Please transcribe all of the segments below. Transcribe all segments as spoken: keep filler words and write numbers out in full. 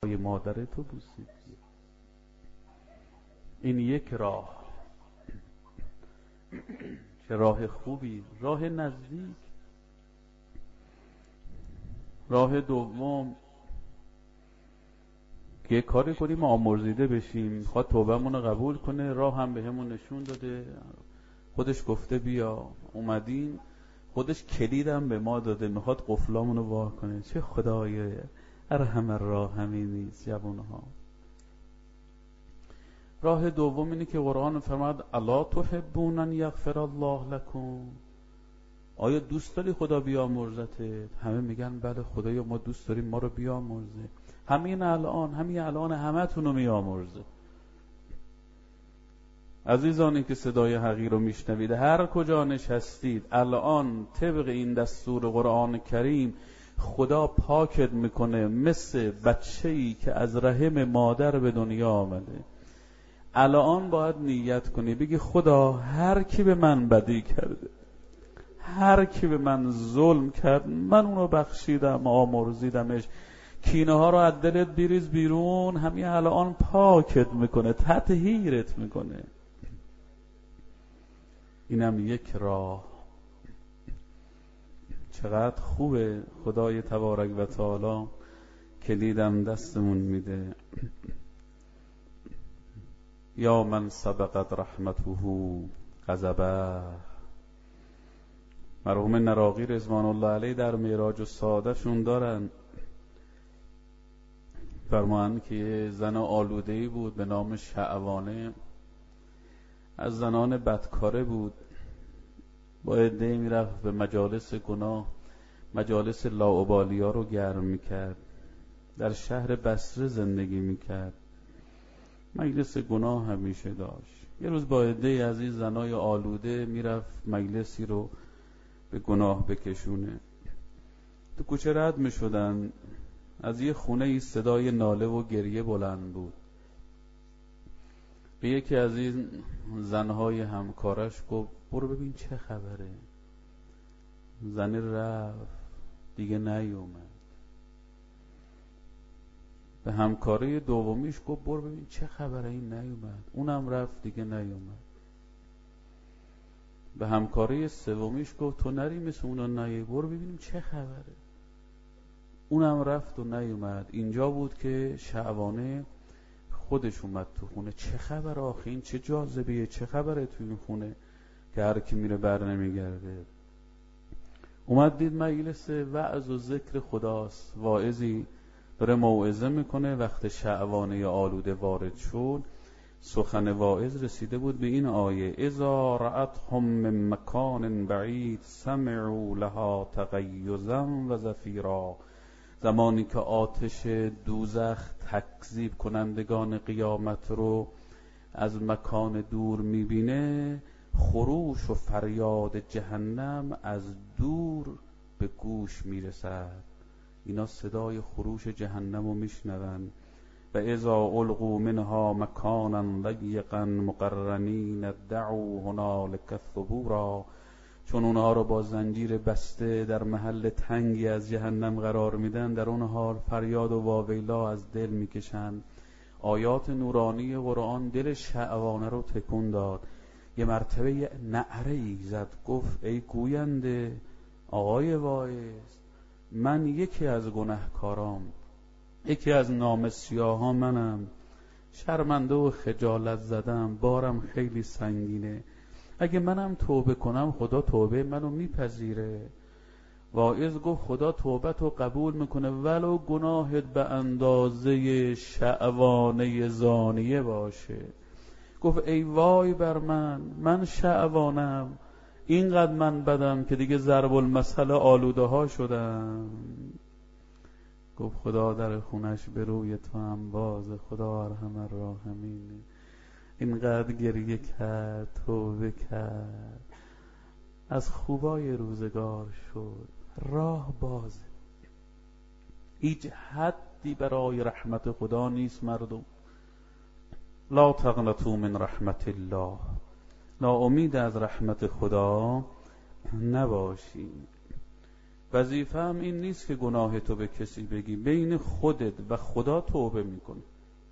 مادر تو بوسید. این یک راه، چه راه خوبی، راه نزدیک. راه دوم که یه کاری کنیم آمرزیده بشیم، میخواد توبهمون رو قبول کنه، راه هم به همون نشون داده، خودش گفته بیا اومدیم، خودش کلیدم به ما داده، میخواد قفلامون رو وا کنه. چه خدای ارحم الراحمین نیست جوانها. راه دوم اینه که قرآن فرماد الا تحبون ان یغفر الله لکم، آیا دوست داری خدا بیامرزته؟ همه میگن بله خدایا ما دوست داریم ما رو بیامرزه. همین الان همین الان همتون رو میامرزه. عزیزانی که صدای حقیر رو میشنوید، هر کجا نشستید الان طبق این دستور قرآن کریم خدا پاکت میکنه مثل بچه‌ای که از رحم مادر به دنیا آمده. الان باید نیت کنی بگی خدا هر کی به من بدی کرده، هر کی به من ظلم کرد، من اونو بخشیدم، آمرزیدمش، کینه ها رو از دلت بریز بیرون. همین الان پاکت میکنه، تطهیرت میکنه. اینم یک راه. چقدر خوبه خدای تبارک و تعالی کلیدم دستمون میده. یا من سبقت رحمته غضبه. مرحوم نراقی رضوان الله علیه در معراج السعاده شون دارن، فرمان که یه زن آلوده‌ای بود به نام شعوانه، از زنان بدکاره بود، با عده‌ای میرفت به مجالس گناه، مجالس لاابالیا رو گرم میکرد. در شهر بصره زندگی میکرد، مجلس گناه همیشه داشت. یه روز با عده‌ای از این زنای آلوده میرفت مجلسی رو به گناه بکشونه. تو کوچه رد میشدن، از یه خونه ای صدای ناله و گریه بلند بود. به یکی از این زنهای همکارش گفت برو ببین چه خبره. زن رفت دیگه نیومد. به همکاره دومیش گفت برو ببین چه خبره، این نیومد. اونم رفت دیگه نیومد. به همکاره سومیش گفت تو نری مثل اونا نایی، برو ببینیم چه خبره. اونم رفت و نیومد. اینجا بود که شعبانه خودش اومد تو خونه. چه خبر آخه، این چه جاذبه، چه خبره تو این خونه که هر کی میره بر نمیگرده. اومد دید مجلس وعظ و ذکر خداست، واعظی داره موعظه میکنه. وقت شعبانه آلوده وارد شد، سخن واعظ رسیده بود به این آیه اذا رأتهم من مکان بعید سمعوا لها تغیظا و زفیرا. زمانی که آتش دوزخ تکذیب کنندگان قیامت رو از مکان دور میبینه، خروش و فریاد جهنم از دور به گوش میرسد. اینا صدای خروش جهنم رو میشنون. و اذا القوا منها مکانا ضیقا مقرنین دعوا هنالک ثبورا. چون اونها رو با زنجیر بسته در محل تنگی از جهنم قرار میدن، در اون حال فریاد و واویلا از دل میکشن. آیات نورانی قرآن دل شعوانه رو تکون داد. یه مرتبه نعره ای زد، گفت ای گوینده آقای واعظ، من یکی از گناهکارام، یکی از نامسیاها منم، شرمنده و خجالت زدم، بارم خیلی سنگینه. اگه منم توبه کنم خدا توبه منو میپذیره. واعظ گفت خدا توبت رو قبول میکنه ولو گناهت به اندازه شعوانه زانیه باشه. گفت ای وای بر من، من شعوانم، اینقدر من بدم که دیگه ضرب المثل آلوده ها شدم. گفت خدا در خونش به روی تو هم بازه، خدا ارحم الراحمین. اینقدر گریه کرد، توبه کرد، از خوبای روزگار شد، راه بازه. هیچ حدی برای رحمت خدا نیست مردم. لا تقنطوا من رحمت الله، ناامید از رحمت خدا نباشید. وظیفه هم این نیست که گناه تو به کسی بگی، بین خودت و خدا توبه میکنی.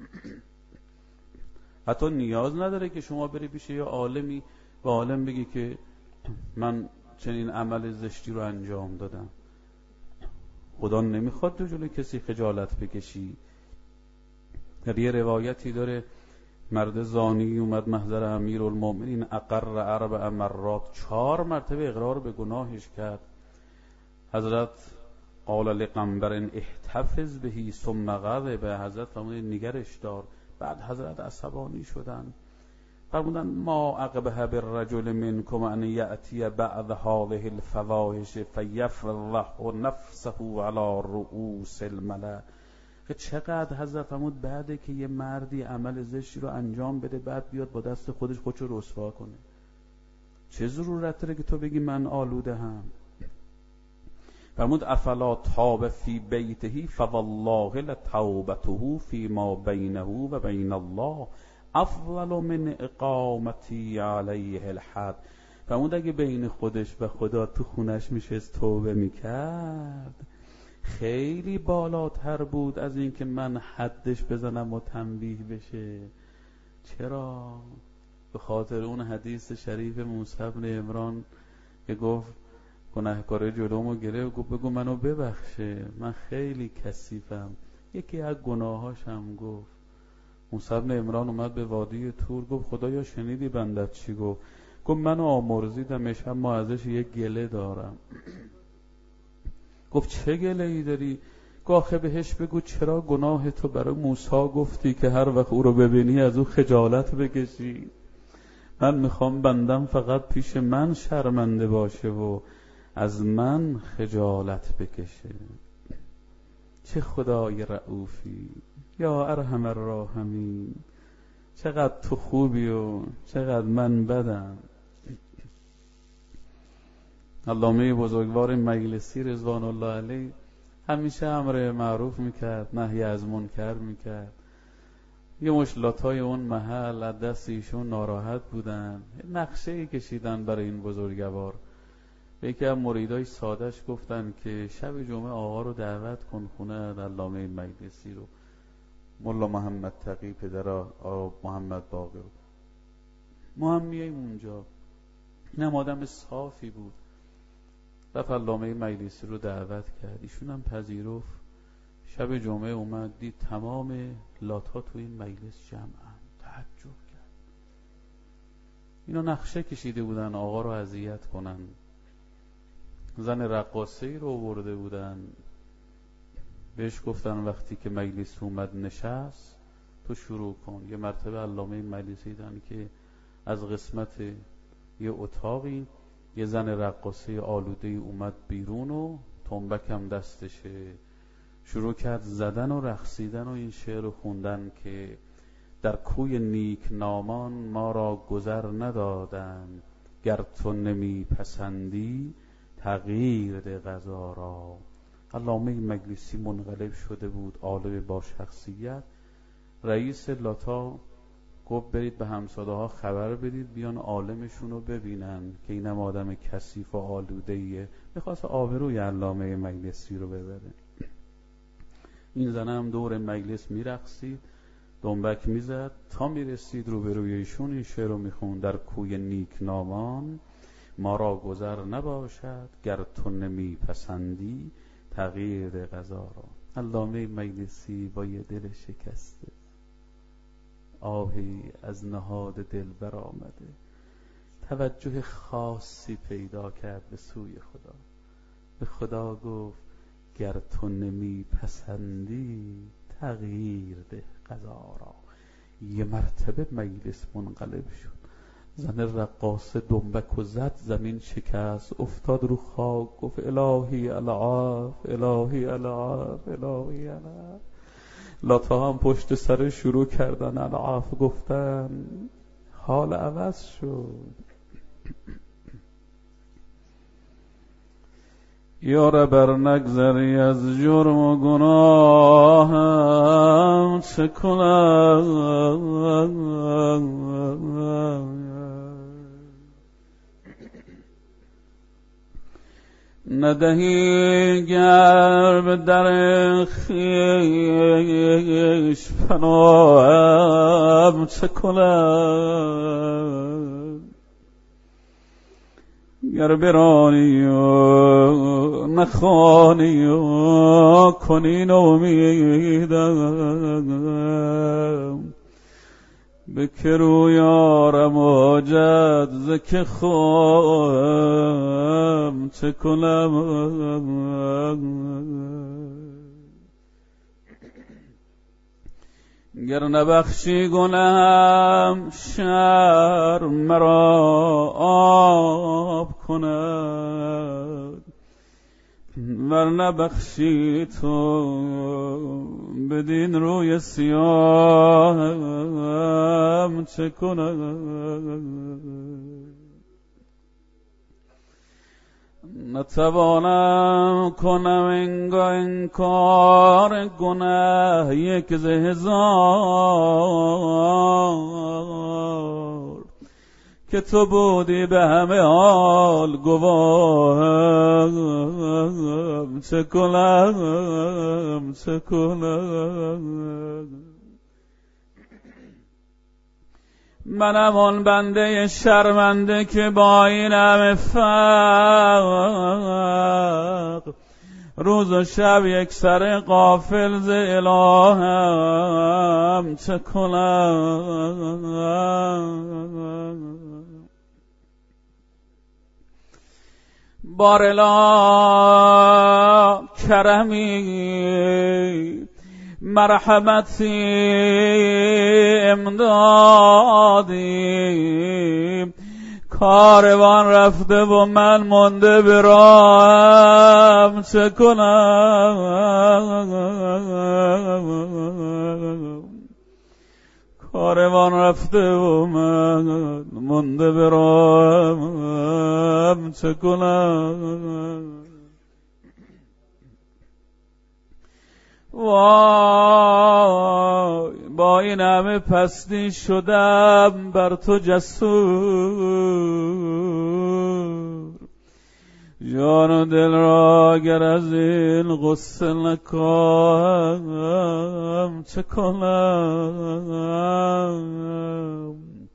حتی نیاز نداره که شما بری پیش یه عالمی و عالم بگی که من چنین عمل زشتی رو انجام دادم. خدا نمیخواد تو جلوی کسی خجالت بکشی. در یه روایتی داره مرد زانی اومد محضر امیرالمومنین، اقر اربع مرات، چهار مرتبه اقرار به گناهش کرد. حضرت قال لقنبر احتفظ بهی ثم غضب، حضرت فرمودن نگرش دار. بعد حضرت عصبانی شدن، فرمودن ما عقبه بالرجل منکم ان یأتی بعد هذه الفواحش فیفرح نفسه علی رؤوس الملأ. چقدر حضرت فرمود بعده که یه مردی عمل زشتی رو انجام بده بعد بیاد با دست خودش خودشو رسوا کنه؟ چه ضرورت داره که تو بگی من آلوده هم؟ فرمود افلا تاب فی بیته فوالله لتوبته فی ما بینه و بین الله افضل من اقامتی علیه الحد. فرمود اگه بین خودش و خدا تو خونش میشست توبه میکرد خیلی بالاتر بود از این که من حدش بزنم و تنبیه بشه. چرا؟ به خاطر اون حدیث شریف موسی بن عمران که گفت گناهکار جلومو گرفت، گفت بگو منو ببخشه من خیلی کثیفم. یکی از گناهاش هم گفت. موسی بن عمران اومد به وادی طور، گفت خدایا شنیدی بندت چی گفت؟ گفت منو آمرزیدمش اما ازش یه گله دارم. گفت چه گله ای داری؟ گفت آخه بهش بگو چرا گناه تو برای موسی گفتی که هر وقت او رو ببینی از او خجالت بکشی. من میخوام بندم فقط پیش من شرمنده باشه و از من خجالت بکشه. چه خدای رؤوفی یا ارحم الراحمین. چقدر تو خوبی و چقدر من بدم. علامه بزرگوار مجلسی رضوان الله علیه همیشه امر معروف میکرد، نهی از منکر میکرد. یه مشلاتای اون محل از دست ایشون ناراحت بودن، نقشه ای کشیدن برای این بزرگوار. به یکی از مریدای سادش گفتن که شب جمعه آقا رو دعوت کن خونه علامه مجلسی رو، ملا محمد تقی پدر آقا محمد باقر. ما هم میاییم اونجا. اینم آدم صافی بود، رفت علامه مجلسی رو دعوت کرد، ایشون هم پذیرفت. شب جمعه اومد دید تمام لاتا تو این مجلس جمعن، تعجب کرد. اینا نقشه کشیده بودن آقا رو اذیت کنن. زن رقاصه‌ای رو آورده بودن، بهش گفتن وقتی که مجلس اومد نشست تو شروع کن. یه مرتبه علامه مجلسی دیدن که از قسمت یه اتاقی یه زن رقاصه آلوده‌ای اومد بیرون و تنبک هم دستشه، شروع کرد زدن و رقصیدن و این شعر رو خوندن که در کوی نیک نامان ما را گذر ندادند، گر تو نمی پسندی تغییر ده قضا را. علامه مجلسی منقلب شده بود، عالم با شخصیت. رئیس لاتا گفت برید به همساده ها خبر بدید بیان عالمشون رو ببینن که اینم آدم کثیف و آلوده‌ایه. میخواست آبروی علامه مجلسی رو ببره. این زنه هم دور مجلس میرقصید، دنبک میزد تا میرسید روبروی ایشون این شعر رو میخوند: در کوی نیک نامان ما را گذر نباشد، گر تو نمی پسندی تغییر قضا را. علامه مجلسی با یه دل شکسته آهی از نهاد دل برآمده توجه خاصی پیدا کرد به سوی خدا. به خدا گفت گر تو نمی پسندی تغییر ده قضا را. یه مرتبه مجلس منقلب شد. زن رقاصه دنبک و زد، زمین شکست، افتاد رو خاک، گفت الهی العاف الهی العاف الهی العاف. لاتا هم پشت سر شروع کردن العاف گفتن، حال عوض شد. یاره بر نگذری از جرم و گناهم، چه کنم ندهی گر به در خویش پناهم چه کنم؟ گر برانی و نخوانی و کنی نومیدم، به که روی آرم حاجت ز که خواهم چه کنم؟ گر نبخشی گناهم شرم مرا آب کند، ور نبخشی تو بدین روی سیاهم چه کنم؟ نتوانم کنم انگار انکار گناه یک ز هزار، که تو بودی به همه حال گواهم چه کنم؟ چه کنم؟ منم آن بنده شرمنده که با این همه فقر روز و شب یک سر غافل ز الهام چه کنم؟ بارلا کرمی مرحمتی امدادی، کاروان رفته و من مانده به راهم چه کنم؟ کاروان رفته و من مانده به راهم چه کنم؟ وای با این همه پستی شدم بر تو جسور، جان و دل را گر از این غصه نکاهم چه کنم؟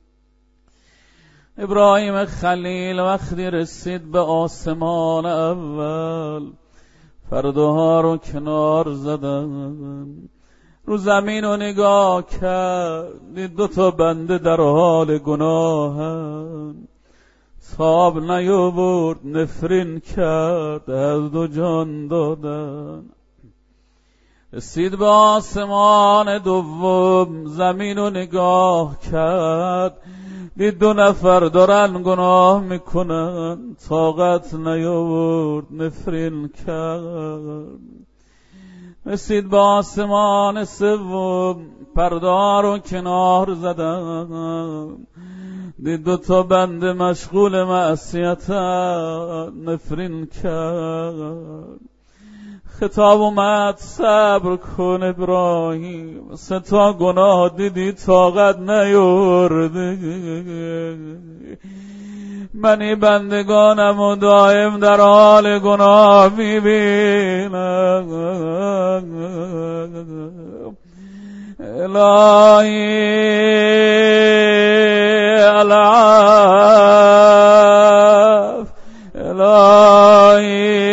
ابراهیم خلیل وقتی رسید به آسمان اول، پرده‌ها رو کنار زدن، رو زمین رو نگاه کرد، دید دو تا بنده در حال گناهن، تاب نیاورد نفرین کرد، از دو جان دادن. رسید به آسمان دوم، زمین رو نگاه کرد، دید دو نفر دارن گناه میکنن، طاقت نیاورد نفرین کرد. رسید به آسمان سوم، پرده رو کنار زدن، دید دو تا بنده مشغول معصیتن، نفرین کرد. خطاب اومد صبر کن ابراهیم، سه تا گناه دیدی طاقت نیاوردی، منی بندگانم و دائم در حال گناه میبینم. الهی العف، الهی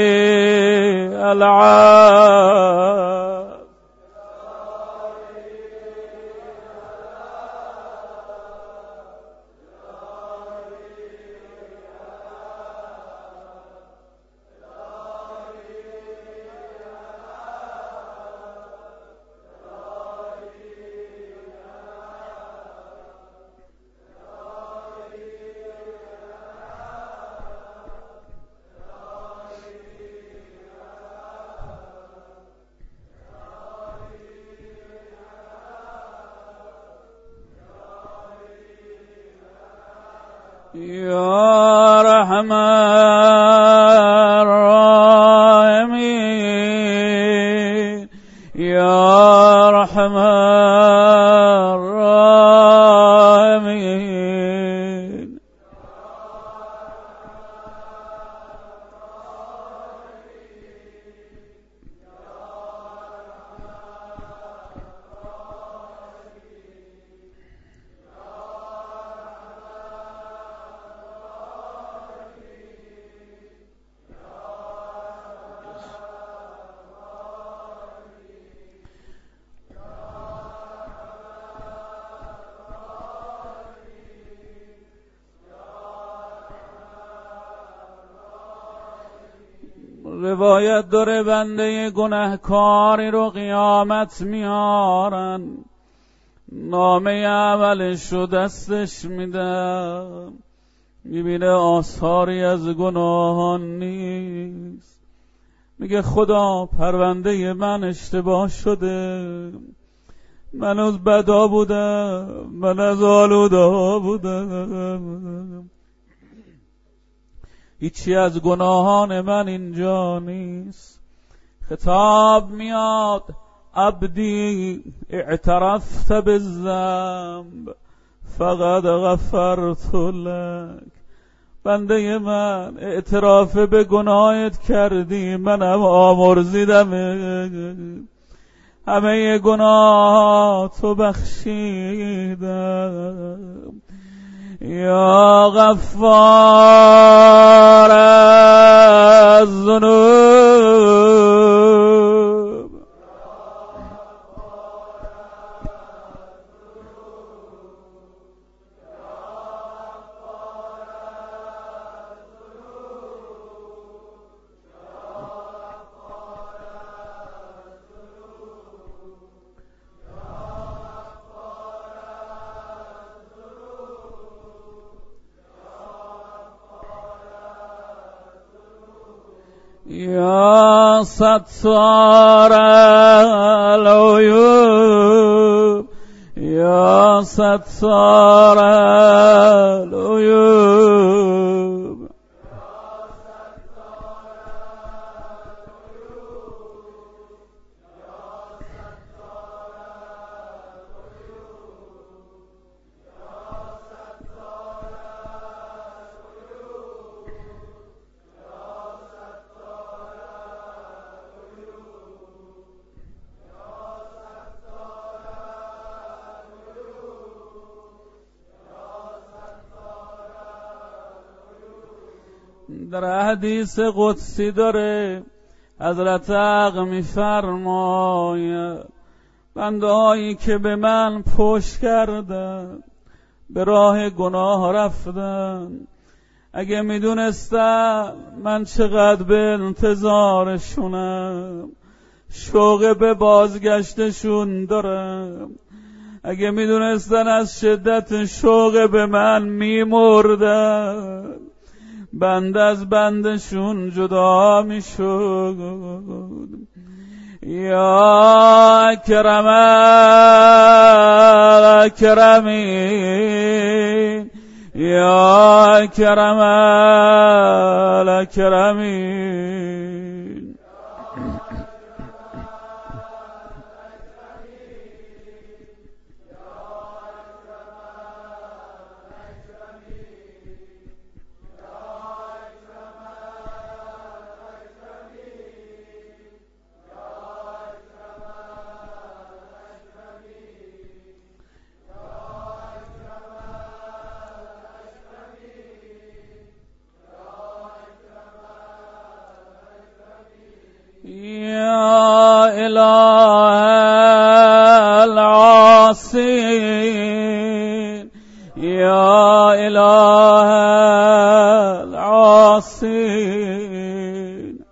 العف. یا رحمن الراحمین، یا رحمن الراحمین. روایت داره بنده گناهکاری رو قیامت میارن، نامه عملش رو دستش میدن، میبینه آثاری از گناهان نیست. میگه خدا پرونده من اشتباه شده، من از بدا بودم، من از آلودا بودم، هیچی از گناهان من اینجا نیست. خطاب میاد عبدی اعترفت بالذنب فقد غفرت لك، بنده من اعتراف به گناهت کردی، منم آمرزیدم، همه گناهاتو بخشیدم. یا غفار الذنوب، یا ستار العیوب، یا ستار العیوب، در حدیث قدسی داره حضرت حق میفرماید بنده هایی که به من پشت کردن، به راه گناه رفتن، اگه میدونستم من چقدر به انتظارشونم، شوق به بازگشتشون دارم، اگه میدونستن از شدت شوق به من میمردن، بند از بندشون جدا میشد. یا اکرم الاکرمین، یا اکرم الاکرمین، یا اله العاصین، یا اله العاصین،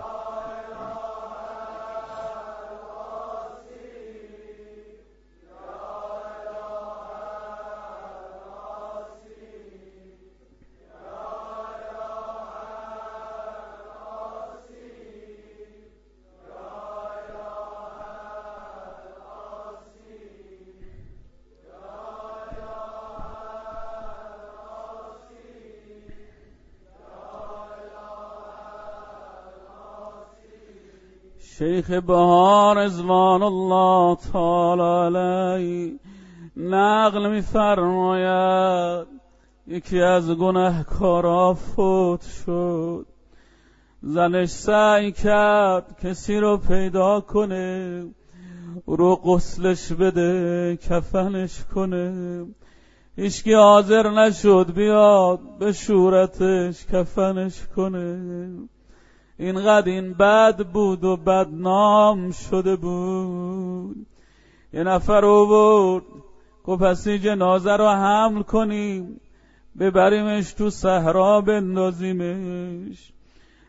شیخ بهار رضوان الله تعالی علیه نقل می‌فرماید یکی از گناهکارا فوت شد، زنش سعی کرد کسی رو پیدا کنه، رو غسلش بده، کفنش کنه، هیچکی حاضر نشد بیاد به صورتش کفنش کنه. اینقدر این بد بود و بدنام شده بود. یه نفر رو بود گفت پس این جنازه رو حمل کنیم ببریمش تو صحرا بندازیمش.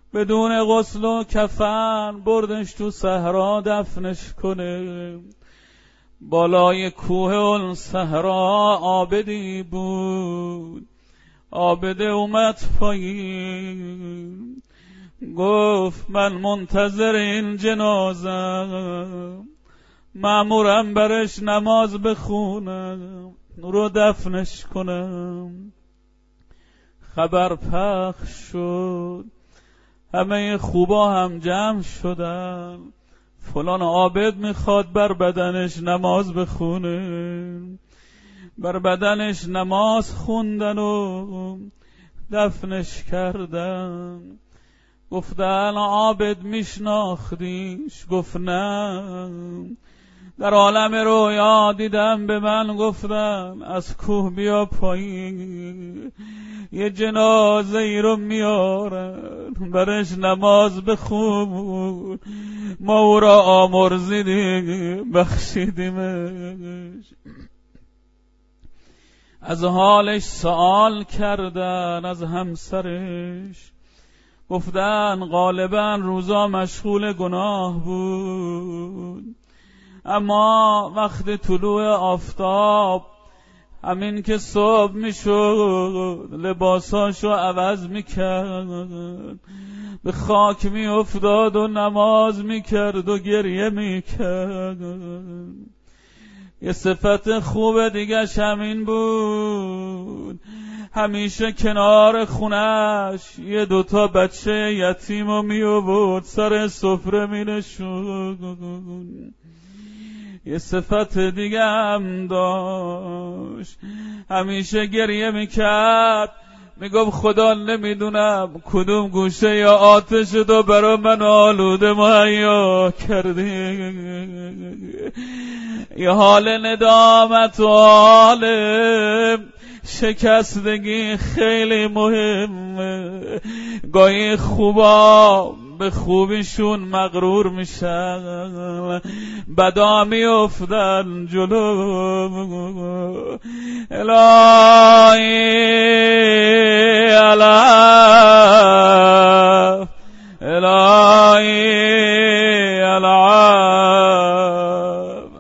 بدون غسل و کفن بردش تو صحرا دفنش کنه. بالای کوه اون صحرا عابدی بود. عابده اومد پایین، گفت من منتظر این جنازم، مأمورم برش نماز بخونم رو دفنش کنم. خبر پخش شد، همه خوبا هم جمع شدن، فلان عابد میخواد بر بدنش نماز بخونه. بر بدنش نماز خوندن و دفنش کردن. گفتن عابد میشناختیش؟ گفت نه، در عالم رویا دیدم به من گفتن از کوه بیا پایین، یه جنازه ای رو میارن برش نماز بخون، ما او را آمرزیدیم بخشیدیمش. از حالش سوال کردن از همسرش، گفتن غالبا روزا مشغول گناه بود، اما وقت طلوع آفتاب همین که صبح میشد لباساشو عوض میکرد، به خاک میافتاد و نماز میکرد و گریه میکرد. یه صفت خوب دیگه همین بود، همیشه کنار خونش یه دوتا بچه یتیمو میآورد سر سفره مینشون. یه صفت دیگه هم داشت، همیشه گریه میکرد، میگم خدا نمیدونم کدوم گوشه یا آتش تو برا من آلوده مهیا کردی. یه حال ندامت و حال شکستگی خیلی مهمه. گاهی خوبا به خوبیشون مغرور میشن، بدا میافتن جلو. الهی العف، الهی العف.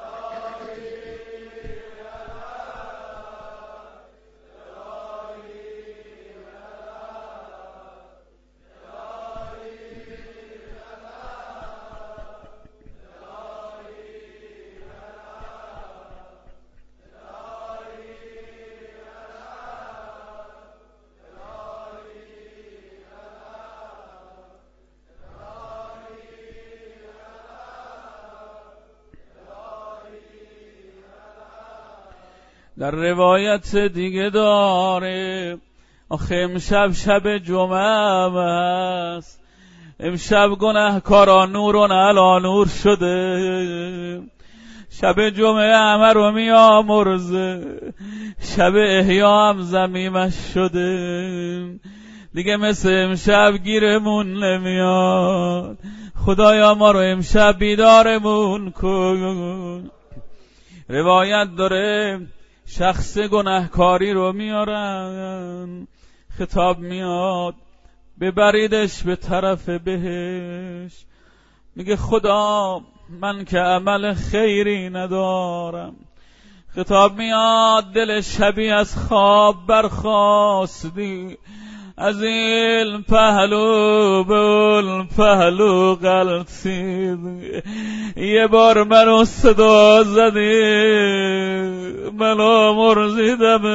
در روایت دیگه داره آخه امشب شب جمعه است، امشب گناهکاران نورون علی نور شده، شب جمعه همه رو میامرزه، شب احیا هم زمیمش شده، دیگه مثل امشب گیرمون نمیاد. خدایا ما رو امشب بیدارمون کن. روایت داره شخص گناهکاری رو میارن، خطاب میاد ببریدش به طرف بهشت، میگه خدا من که عمل خیری ندارم. خطاب میاد دل شبی از خواب برخاستی، از این پهلو به اون پهلو غلطید، یه بار منو صدا زدی منو مرزیدم.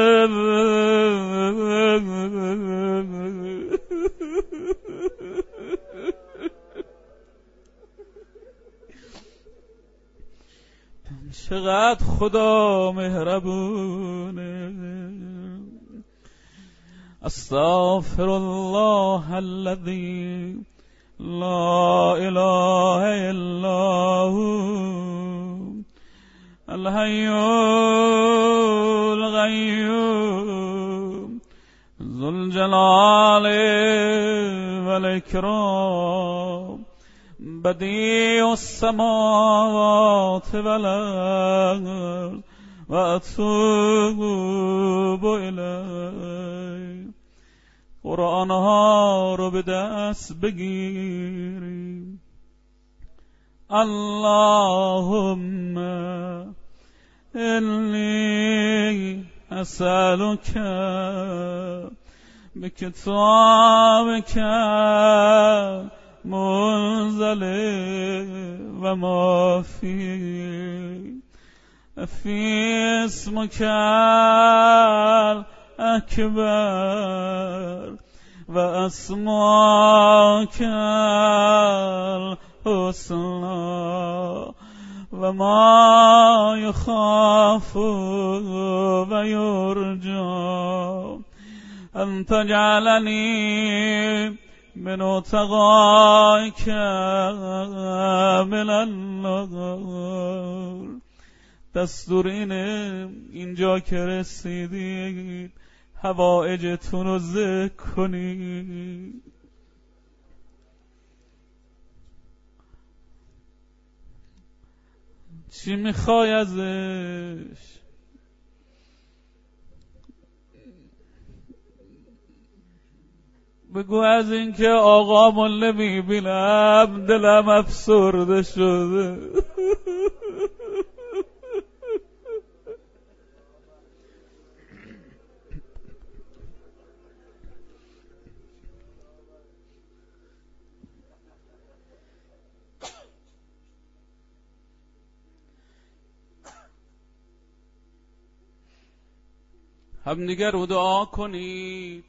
چقدر خدا مهربونه. استغفر الله الذي لا اله الا هو الحي القيوم ذو الجلال والاكرام بديع السماوات والارض واتوب الیه. قرآنها رو به دست بگیریم. اللهم انی اسألک بکتابک منزل و ما فی فی اسمک اکبر و اسماک الحسنا و ما یخاف و یرجا ان تجعلنی من اتقائک من النار. دستور اینه اینجا که رسیدید حوائجتون رو ذکر کنید. چی میخوای ازش؟ بگو از این که آقامون نمیبینم دلم افسرده شده. همدیگر رو دعا کنید.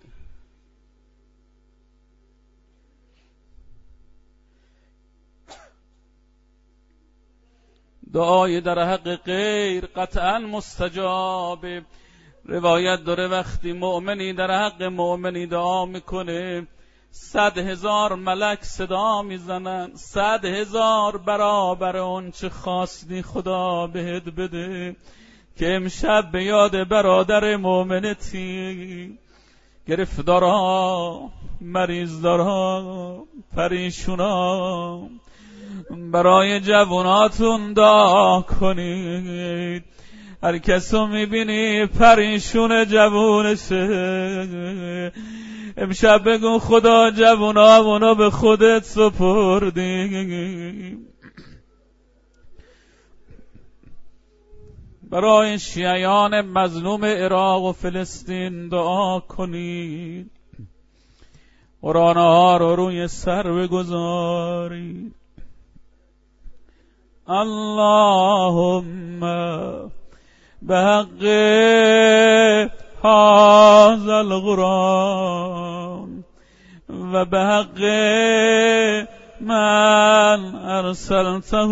دعای در حق غیر قطعا مستجابه. روایت داره وقتی مؤمنی در حق مؤمنی دعا میکنه صد هزار ملک صدا میزنن، صد هزار برابر اون چه خواستی خدا بهت بده. که امشب به یاد برادر مؤمنتی، گرفتارها، مریضدارها، پریشونا، برای جواناتون دعا کنید. هر کسو میبینی پریشون جوونشه، امشب بگو خدا جوانامونو به خودت سپردی. برای شیعیان مظلوم عراق و فلسطین دعا کنید. قرآنها رو روی سر بگذارید. اللهم به حق هذا القرآن و به حق من ارسلته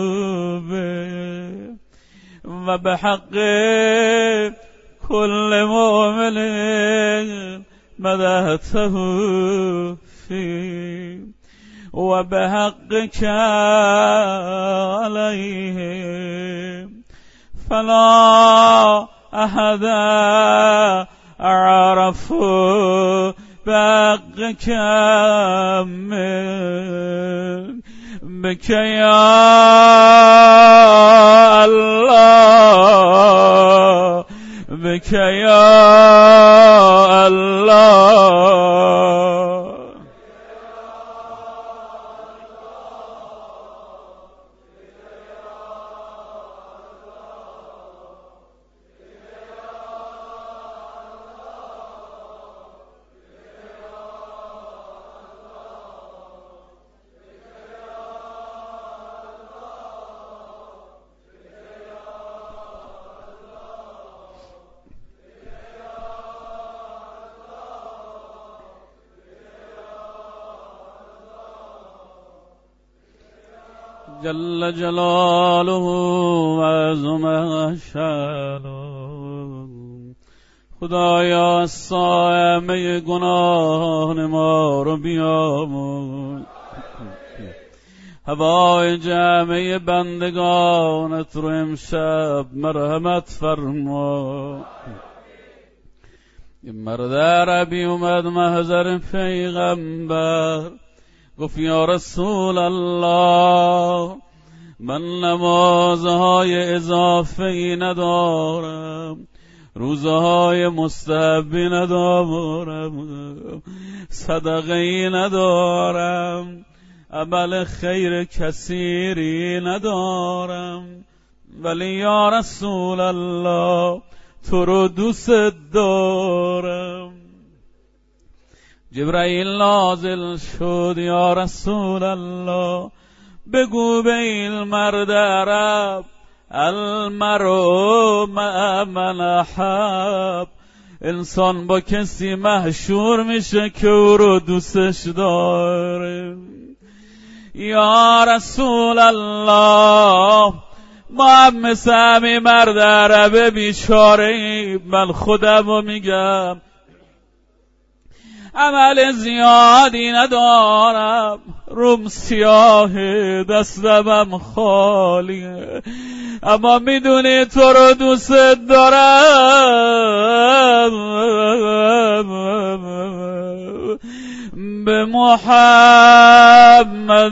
به و به حق کل مؤمن مدحته فی و به حقک علیهم فلا احد اعرف بحقک من بک یا الله بک یا الله. جل جلاله و عظم شأنه. خدایا سایه گناهان ما رو بیامرز، هوای جمعه بندگانت رو امشب مرحمت فرما. یه مرد عربی اومد محضر پیغمبر، گفت یا رسول الله من نمازهای اضافه‌ای ندارم، روزهای مستحبی ندارم، صدقه‌ای ندارم، عمل خیر کثیری ندارم، ولی یا رسول الله تو رو دوست دارم. جبرائیل نازل شد یا رسول الله بگو به این مرد عرب المرء مع من احب، انسان با کسی محشور میشه که او رو دوستش داره. یا رسول الله ما هم مثل همین مرد عربه بیچاره، من خودم رو میگم عمل زیادی ندارم، روم سیاه دستم خالیه، اما میدونی تو رو دوست دارم. به محمد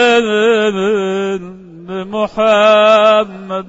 به محمد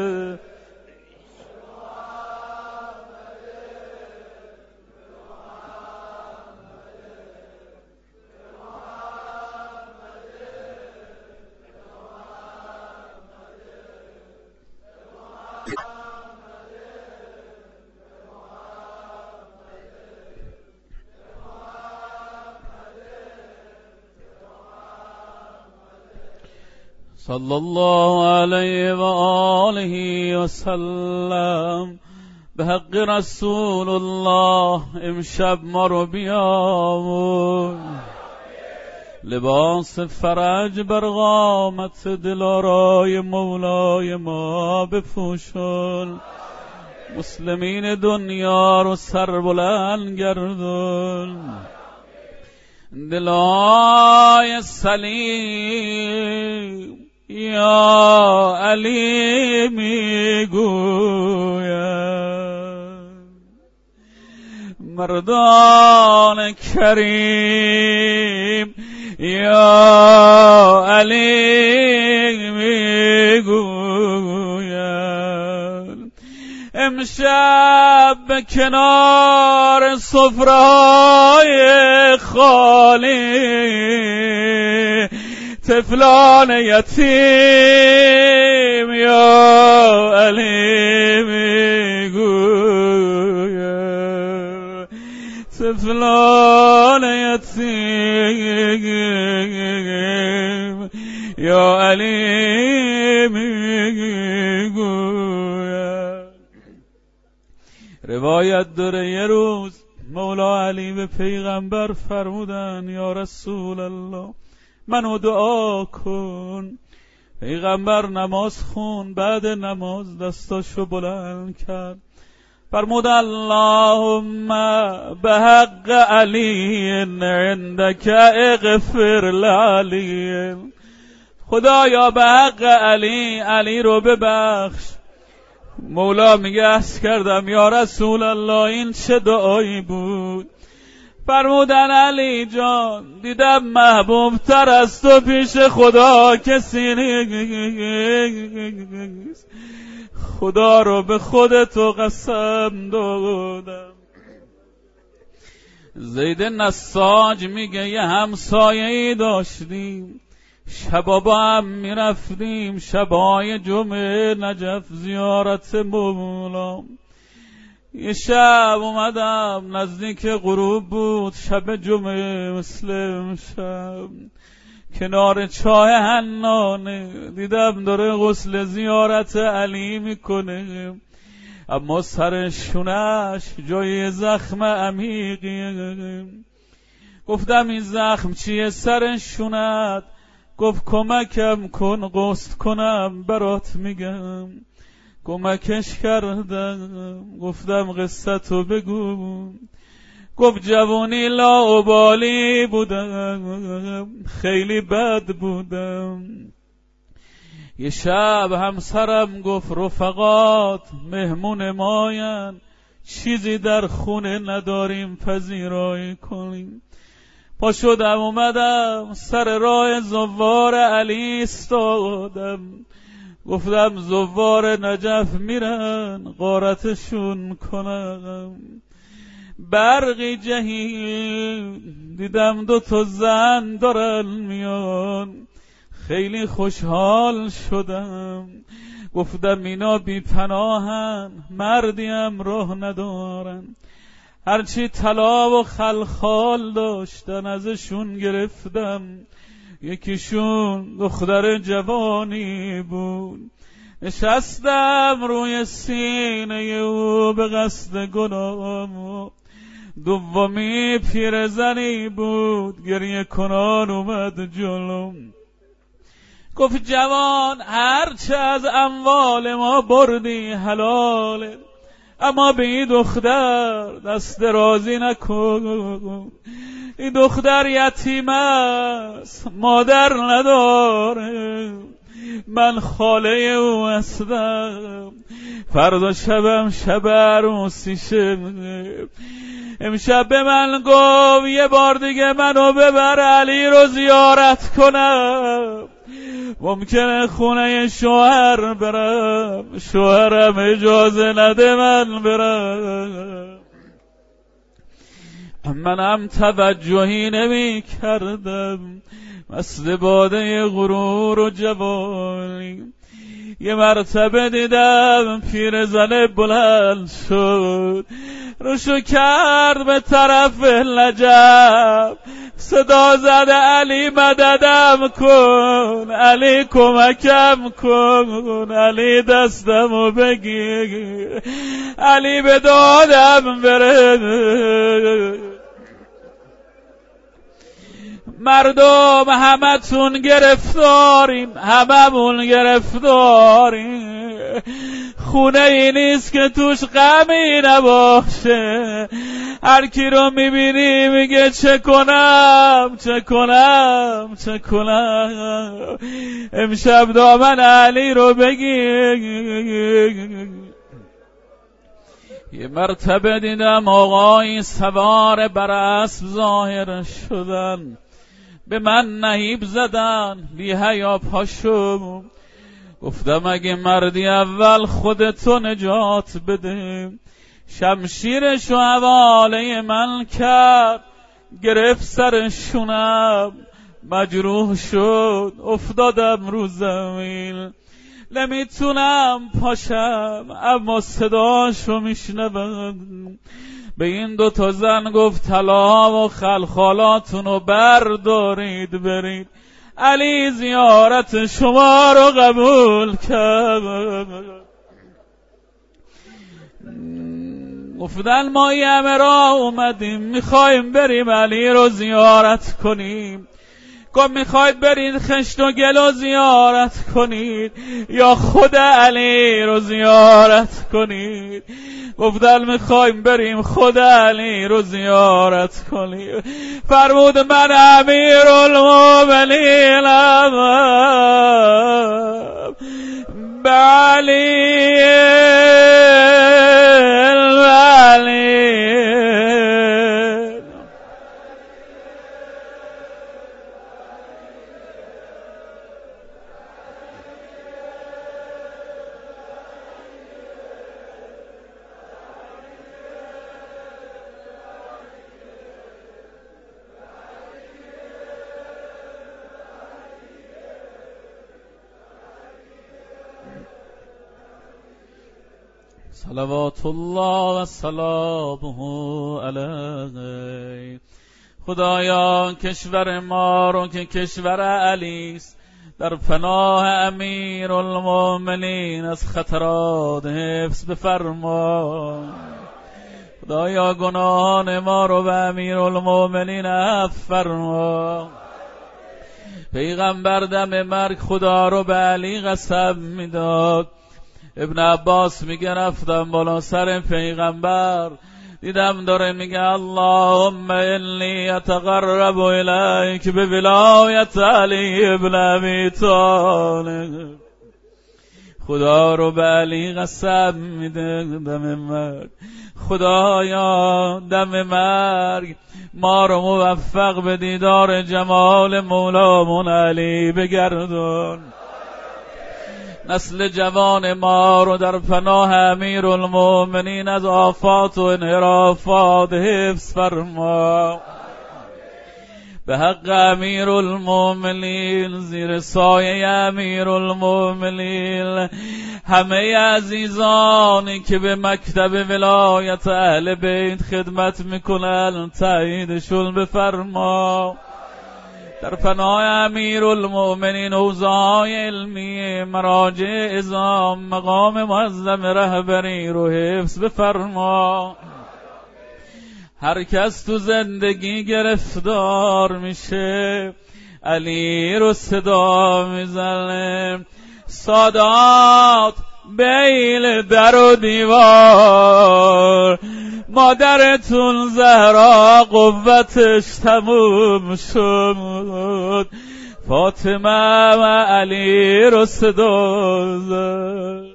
صلی الله علیه و آله و سلم. به حق رسول الله امشب ما رو بیامون، لباس فرج بر قامت دلارای مولای ما بپوشون، مسلمین دنیا رو سر بلند گردون، دلای سلیم یا علی میگوید، مردان کریم یا علی میگوید، امشب به کنار سفره‌های خالی طفلان یتیم یا علی میگوید، طفلان یتیم یا علی میگوید. روایت داره یه روز مولا علی به پیغمبر فرمودن یا رسول الله منو دعا کن. پیغمبر نماز خون، بعد نماز دستاشو بلند کرد فرمود اللهم به حق علی عندك اغفر لعلی، خدایا به حق علی علی رو ببخش. مولا میگه عرض کردم یا رسول الله این چه دعایی بود؟ فرمودن علی جان دیدم محبوب تر از تو پیش خدا کسی نیست، خدا رو به خودتو قسم دادم. زید نساج میگه یه همسایه‌ای داشتیم، شبا با هم میرفتیم شبای جمعه نجف زیارت مولا. یه شب اومدم نزدیک غروب بود، شب جمعه مسلم شب، کنار چاه حنانه دیدم داره غسل زیارت علی میکنه، اما سر شونش جای زخم عمیقیه. گفتم این زخم چیه سر شونت؟ گفت کمکم کن غسل کنم برات میگم. کمکش کردم، گفتم قصتو بگو. گفت جوانی لاابالی بودم، خیلی بد بودم. یه شب همسرم گفت رفقات مهمون ماین، چیزی در خونه نداریم پذیرایی کنیم. پا شدم اومدم سر راه زوار علی استادم، گفتم زوار نجف میرن غارتشون کنم. برقی جهیل دیدم دو تا زن دارن میان، خیلی خوشحال شدم. گفتم اینا بی پناهن، مردیم راه ندارن. هرچی طلا و خلخال داشتن ازشون گرفتم. یکیشون دختر جوانی بود، نشستم روی سینه او به قصد گناه. دومی پیرزنی بود گریه کنان اومد جلوم، گفت جوان هرچه از اموال ما بردی حلاله، اما به این دختر دست درازی نکن. این دختر یتیم است، مادر نداره، من خاله او هستم. فردا شبم شب عروسیشه. امشب به من گفت یه بار دیگه منو ببر علی رو زیارت کنم. ممکنه خونه شوهر برم، شوهرم اجازه نده من برم. منم توجهی نمی کردم، مست باده غرور و جوانی. یه مرتبه دیدم پیرزن بلند شد، روشو کرد به طرف نجف، صدا زد علی مددم کن، علی کمکم کن، علی دستمو بگیر، علی به دادم بره. مردم همتون گرفتارین، هممون گرفتارین. خونه ای نیست که توش غمی نباشه. هر کی رو میبینی میگه چه کنم چه کنم چه کنم. امشب دامن علی رو بگیر. یه مرتبه دیدم آقای سوار بر اسب ظاهر شدن، به من نهیب زدن، بی حیا پاشو. گفتم اگه مردی اول خودتو نجات بده. شمشیرشو حواله من کرد، گرفت سرشونم، مجروح شد، افتادم رو زمین. نمیتونم پاشم اما صداشو میشنوم. به این دو تا زن گفت طلا و خلخالاتونو بردارید برید، علی زیارت شما رو قبول کرد. گفتن ما یه همه را اومدیم، میخوایم بریم علی رو زیارت کنیم. گفت میخواید برید خشت و گل رو زیارت کنید یا خود علی رو زیارت کنید؟ گفتن میخوایم بریم خود علی رو زیارت کنیم. فرمود من امیرالمومنینم، به علی الولی. صلوات الله و سلامه علیه. خدایا کشور ما رو که کشور علیست در پناه امیرالمومنین از خطرات حفظ بفرما. خدایا گناهان ما رو به امیرالمومنین عفو فرما. پیغمبر دم مرگ خدا رو به علی قسم میداد. ابن عباس میگه رفتم بالا سر پیغمبر، دیدم داره میگه اللهم انی اتقرب الیک به ولایت علی ابن ابی طالب. خدا رو به علی قسم میده دم مرگ. خدایا دم مرگ ما رو موفق به دیدار جمال مولامون علی بگردون. نسل جوان ما رو در پناه امیرالمومنین از آفات و انحرافات حفظ فرما. به حق امیرالمومنین زیر سایه امیرالمومنین همه عزیزانی که به مکتب ولایت اهل بیت خدمت میکنن تاییدشون بفرما. در پناه امیرالمومنین حوزه‌های علمی مراجع اعظام مقام معظم رهبری رو حفظ بفرما. هر کس تو زندگی گرفتار میشه علی رو صدا میزنه، سادات بیل در و دیوار، مادرتون زهرا قوتش تموم شد، فاطمه و علی رو صدا زد.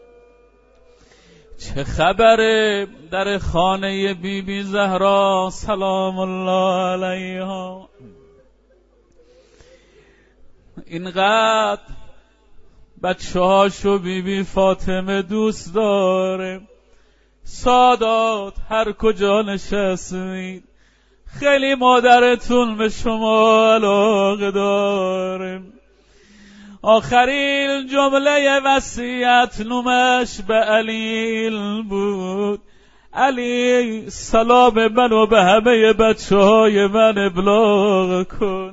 چه خبره در خانه بی بی زهرا سلام الله علیها؟ اینقدر بچه هاشو بی بی فاطمه دوست داره. سادات هر کجا نشستید خیلی مادرتون به شما علاقه داره. آخرین جمله وصیت نومش به علی بود، علی سلام منو به همه بچه های من ابلاغ کن.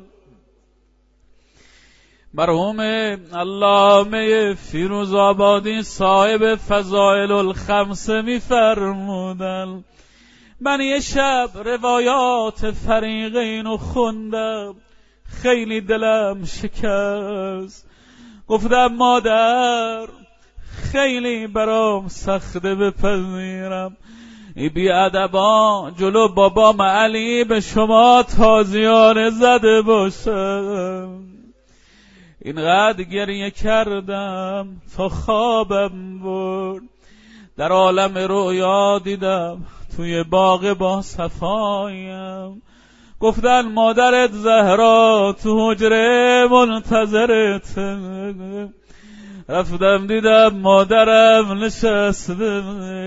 مرحوم علامه فیروز آبادی صاحب فضائل الخمسه می‌فرمودن من یه شب روایات فریقین خوندم، خیلی دلم شکست. گفتم مادر خیلی برام سخته بپذیرم ای بی‌ادبا جلو بابام علی به شما تازیانه زده باشم. اینقدر گریه کردم تا خوابم برد. در عالم رویا دیدم توی باغ با صفایم. گفتن مادرت زهرا تو حجره منتظرته. رفتم دیدم مادرم نشسته،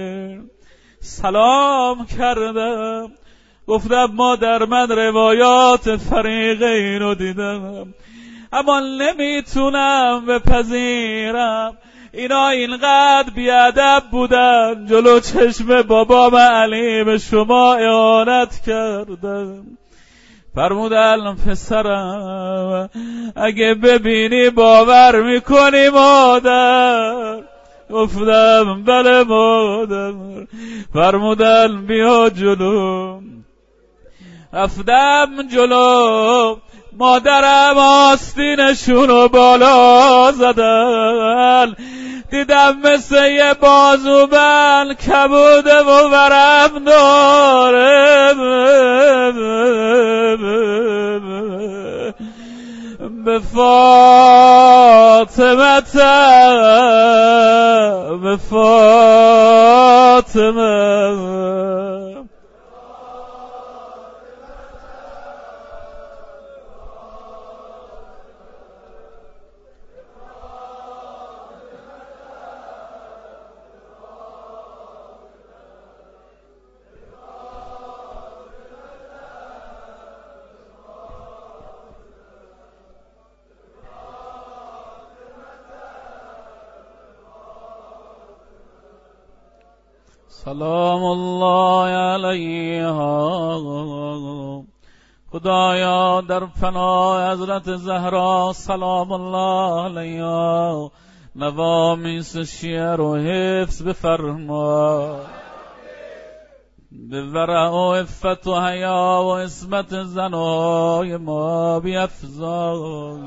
سلام کردم. گفتم مادر من روایات فریقین رو دیدم اما نمیتونم بپذیرم اینا اینقدر بیادب بودن جلو چشم بابام علی به شما اهانت کردن. فرمودن پسرم اگه ببینی باور میکنی مادر؟ گفتم بله مادر. فرمودن بیا جلو. رفتم جلو، مادرم آستینشونو بالا زدن، دیدم مثل یه بازوبند کبوده و ورم داره. به فاطمه به فاطمه سلام الله علیها. خدایا در پناه حضرت زهرا سلام الله علیها نوامیس شیعه رو حفظ بفرما. به ورع و عفت و حیا و عصمت زنهای ما بیفزای.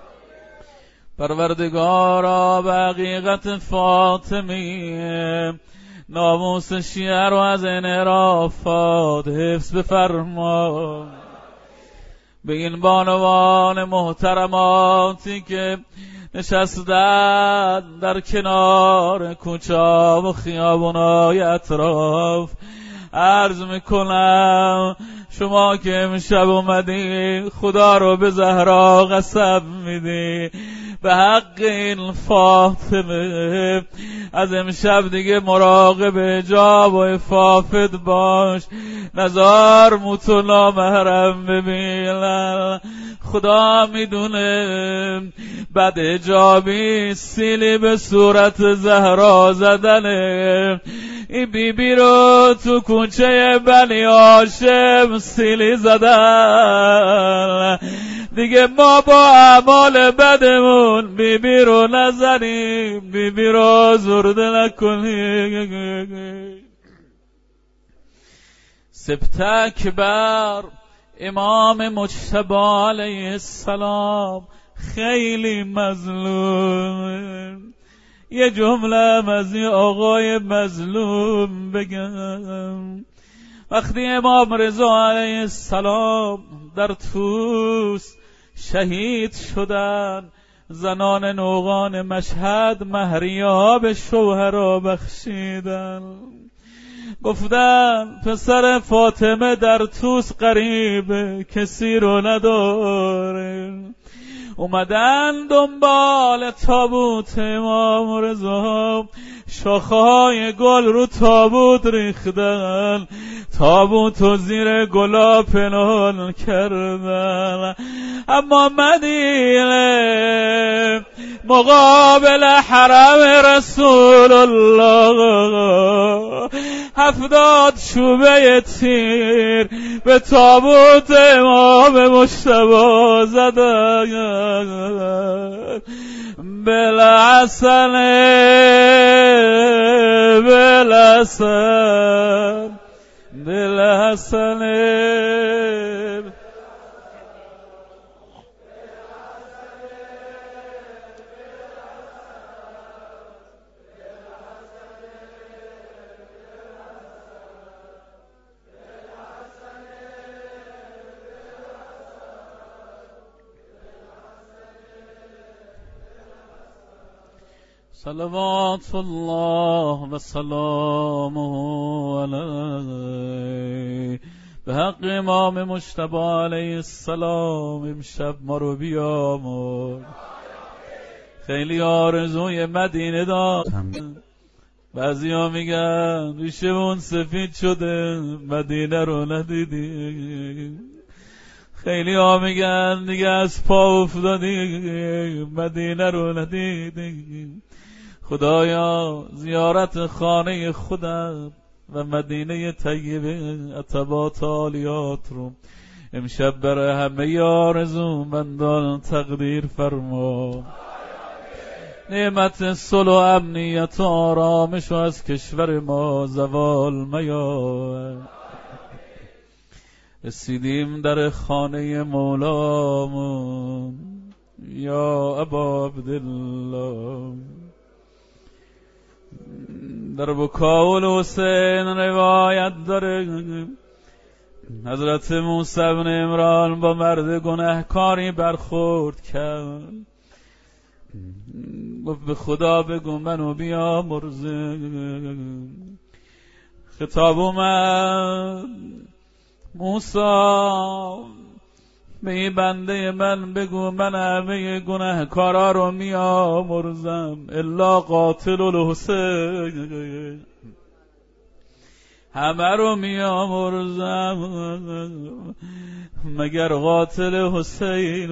پروردگارا به حقیقت فاطمیه ناموس شیعه رو از انحرافات حفظ بفرما. به این بانوان محترماتی که نشستن در کنار کوچه و خیابونای اطراف عرض میکنم شما که امشب اومدی خدا رو به زهرا قسم میدی به حق این فاطمه از امشب دیگه مراقب حجاب و عفافت باش، نزار متولا محرم ببینن. خدا میدونه بعد حجابی سیلی به صورت زهرا زدنه. این بی بی رو تو کوچه بنی هاشم سیلی زدن، دیگه ما با اعمال بدمون بی بی رو نزنیم، بی بی رو زرده نکنیم. سبت اکبر امام مجتبی علیه السلام خیلی مظلوم. یه جمله از این آقای مظلوم بگم. وقتی امام رضا علیه السلام در طوس شهید شدن، زنان نوقان مشهد مهریه ها به شوهرها بخشیدن. گفتن پسر فاطمه در طوس غریبه، کسی رو نداره. اومدن دنبال تابوت امام رضا، شاخه های گل رو تابوت ریختن، تابوت و زیر گلا پنهان کردن. اما مدینه مقابل حرم رسول الله، هفتاد چوبه تیر به تابوت امام مجتبی زدن. بالحسن بالحسن بالحسن صلوات الله و سلامه علیه. به حق امام مجتبی علیه السلام امشب ما رو بیامرز. خیلی آرزوی مدینه دارم. بعضی ها میگن ریشمون سفید شده مدینه رو ندیدیم. خیلی ها میگن دیگه از پا افتادیم مدینه رو ندیدیم. خدایا زیارت خانه خودت و مدینه طیبه عتبات عالیات رو امشب برای همه آرزومندان تقدیر فرما. نعمت صلح و امنیت و آرامش و از کشور ما زوال میار. رسیدیم در خانه مولامون یا ابا عبدالله. در بکاول حسین روایت داره حضرت موسی بن عمران با مرد گناهکاری برخورد کرد. گفت به خدا بگو منو بیامرزه. خطاب اومد موسی به این بنده من بگو من همه گناهکارا رو میامرزم الا قاتل الحسین، همه رو میامرزم مگر قاتل حسین.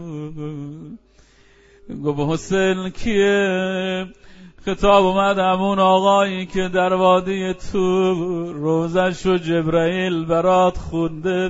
گفت حسین کیه؟ خطاب اومد همون آقایی که در وادی طور روزش و جبرائیل برات خونده.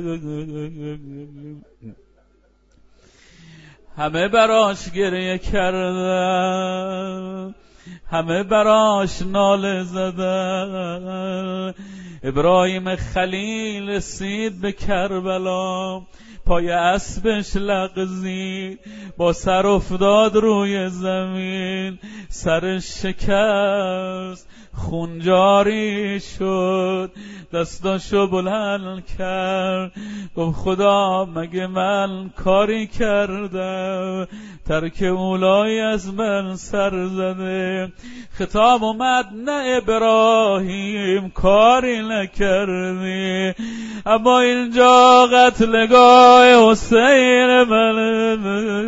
همه براش گریه کردن، همه براش ناله زدن. ابراهیم خلیل رسید به کربلا، پای اسبش لغزید، با سر افتاد روی زمین، سرش شکست، خون جاری شد، دستاشو بلند کرد گفت خدا مگه من کاری کردم ترک اولایی از من سر زده؟ خطاب اومد نه ابراهیم کاری نکردی، اما اینجا قتلگاه حسین من،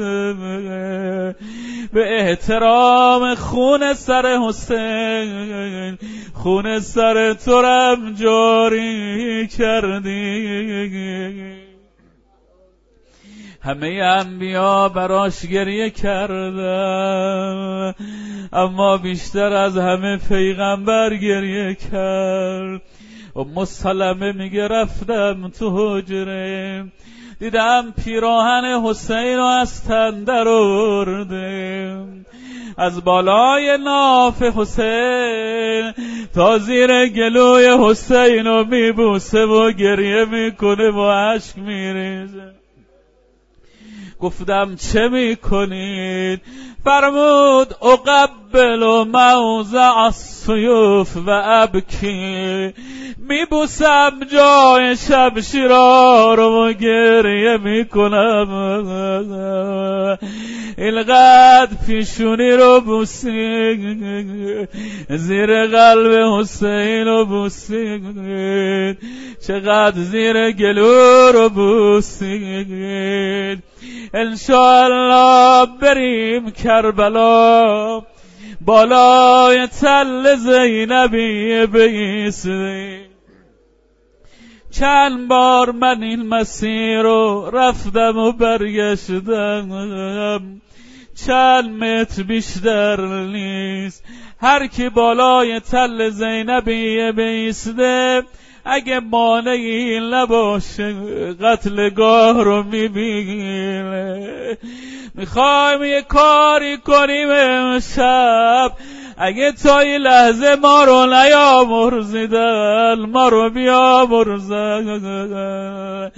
به احترام خون سر حسین خون سر تو رم جاری کردی. همه انبیا براش گریه کردن، اما بیشتر از همه پیغمبر گریه کرد. ام سلمه میگه رفتم تو حجره، دیدم پیراهن حسین رو از تن در آورده، از بالای ناف حسین تا زیر گلوی حسین رو میبوسه و گریه میکنه و اشک میریزه. گفتم چه میکنید؟ فرمود اقبل و موضع السیوف و ابکی، میبوسم جای شمشیرها رو و گریه میکنم. اینقدر پیشونی رو بوسید، زیر قلب حسین رو بوسید، چقدر زیر گلو رو بوسید. انشاءالله بریم کربلا، بالای تل زینبی بیستیم. چند بار من این مسیر رو رفتم و برگشتم، چند متر بیشتر نیست. هر کی بالای تل زینبی بیسته اگه مانعی نباشه قتلگاه رو میبینه. میخوایم یه کاری کنیم امشب، اگه تا این لحظه ما رو نیامرزیدن ما رو بیامرزن.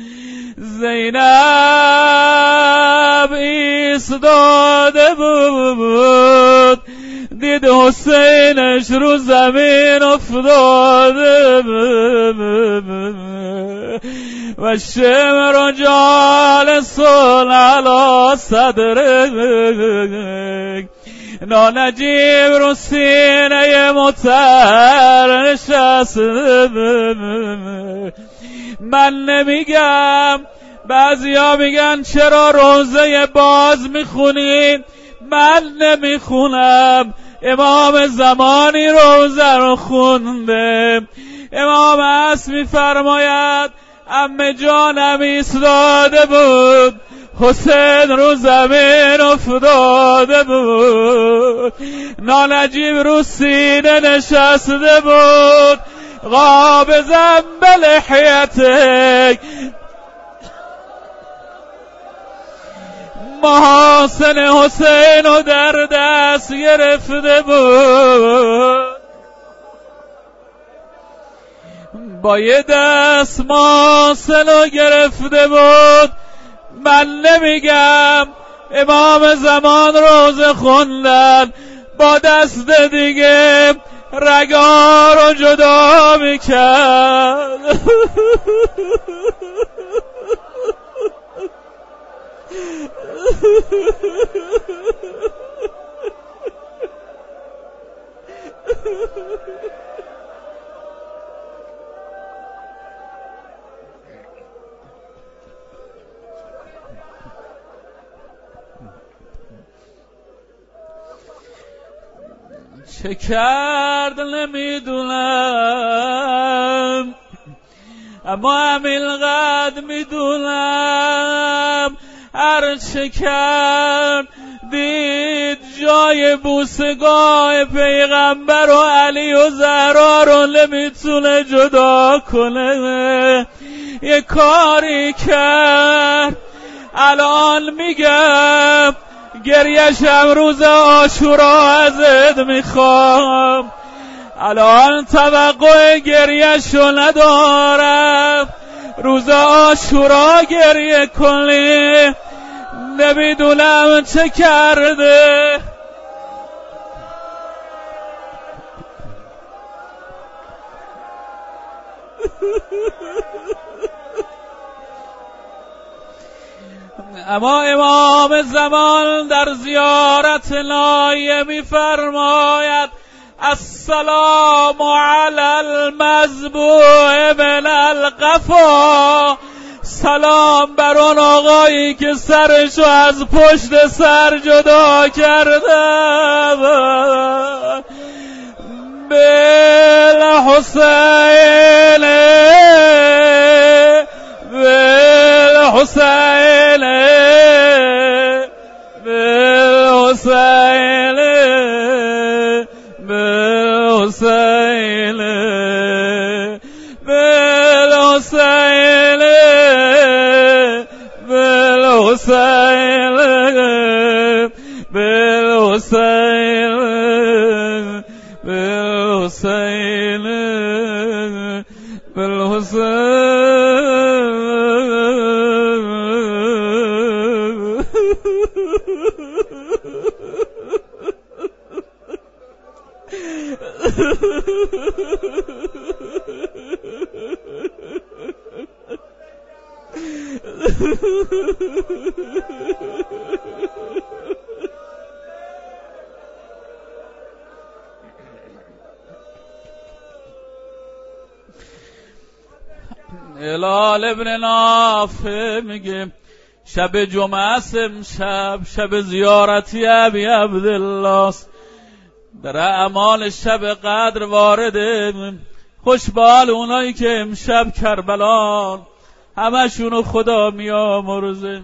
زینب ایستاده بود، دید حسینش رو زمین افتاده و شمر جالسون علی صدرک، نانجیب رو سینه مطهر نشسته. من نمیگم، بعضیا میگن چرا روزه باز میخونین، من نمیخونم. امام زمانی روزه رو خونده. امام هست میفرماید عمه جانم ایستاده بود، حسین رو زمین افتاده بود، نانجیب رو سینه نشسته بود، قابضا به لحیتک، محاسن حسین رو در دست گرفته بود، با یه دست محاسن رو گرفته بود. من نمیگم، امام زمان روزه خوندن، با دست دیگه رگا رو جدا میکرد. چه کرد نمیدونم، اما همینقدر میدونم هر چه کرد دید جای بوسگاه پیغمبر و علی و زهرا رو نمیتونه جدا کنه. یه کاری کرد، الان میگم گریه‌شم روز عاشورا ازت میخوام، الان توقع گریه‌شو ندارم، روز عاشورا گریه کنی. نمیدونم چه کرده، اما امام زمان در زیارت نایه می فرماید السلام علی المذبوح من القفا، سلام بر اون آقایی که سرشو از پشت سر جدا کرده، بالحسین بالحسین بالحسین بالحسین بالحسین بالحسین بالحسین بالحسین هلال ابن نافع میگه شب جمعه است، امشب شب زیارتی ابی عبدالله است، در اعمال شب قدر وارده. خوشبال اونایی که امشب کربلا همشونو خدا میامرزه،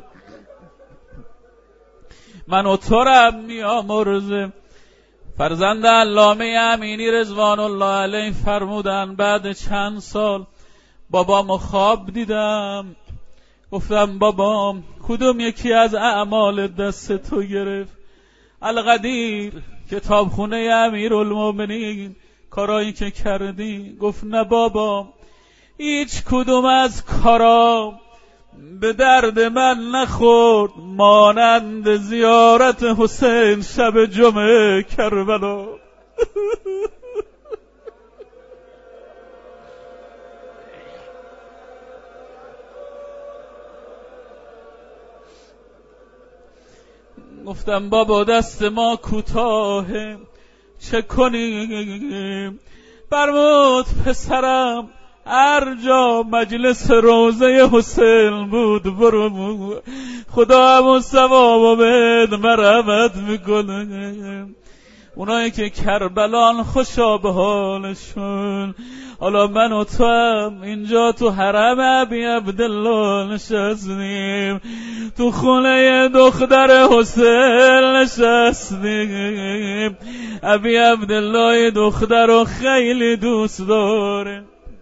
من و تو رم میامرزه. فرزند علامه امینی رضوان الله علیه فرمودن بعد چند سال بابامو خواب دیدم، گفتم بابام کدوم یکی از اعمال دست تو گرفت؟ القدیر کتابخونه امیرالمومنین کارایی که کردی. گفت نه بابام، هیچ کدوم از کارا به درد من نخورد مانند زیارت حسین شب جمعه کربلا. گفتم بابا دست ما کوتاهه، چه کنیم؟ فرمود پسرم هر جا مجلس روضه حسین بود برو، خدا همون ثواب و بهت مرحمت میکنه. اونایی که کربلان خوشا به حالشون. حالا من و تو هم اینجا تو حرم ابی عبدالله نشستیم، تو خونه دختر حسین نشستیم. ابی عبدالله دختر رو خیلی دوست داره.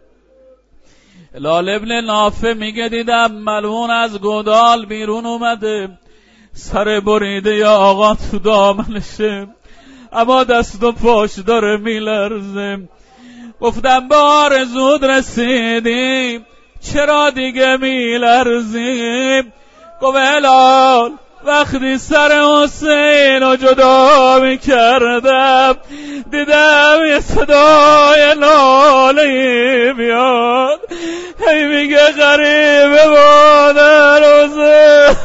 هلال ابن نافع میگه دیدم ملعون از گودال بیرون اومده، سر بریده یا آقا تو دامنشه، اما دست و پاش داره میلرزه. گفتم به آرزود رسیدیم، چرا دیگه میلرزیم؟ گفت هلال وقتی سر حسین رو جدا میکردم دیدم یه صدای ناله میاد، هی میگه غریبه مادر حسین.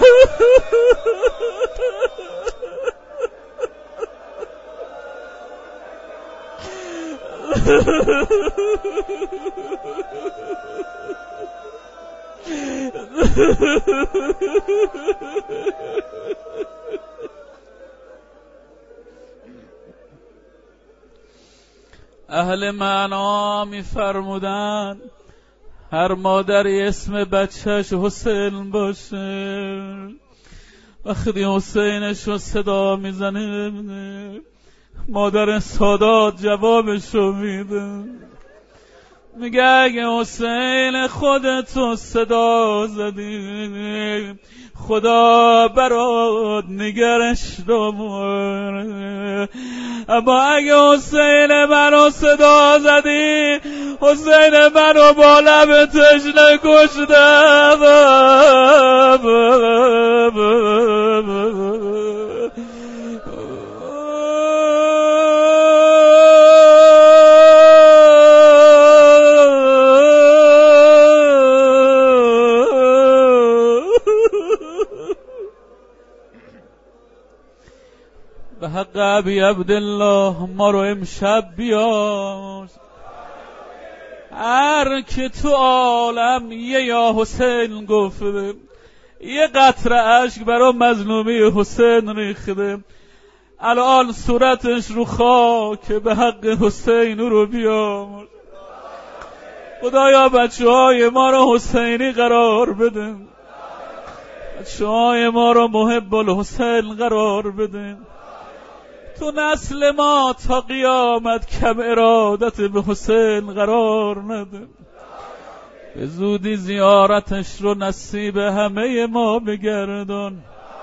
اهل معنا میفرمودن هر مادری اسم بچهش حسین باشه، وقتی حسینش رو صدا میزنه مادر سادات جوابشو میده، میگه اگه حسین خودتو صدا زدی خدا برات نگرش داره، اما اگه حسین منو صدا زدی حسین منو با لب تشنه کشته. حق ابی عبدالله ما رو امشب بیار. هر که تو عالم یه یا حسین گفته، یه قطره اشک برا مظلومی حسین ریخته، الان صورتش رو خاک به حق حسین رو بیار. خدایا بچه های ما رو حسینی قرار بده، بچه های ما رو محب الحسین قرار بده. تو نسل ما تا قیامت کم ارادت به حسین قرار نده. به زودی زیارتش رو نصیب همه ما بگردان.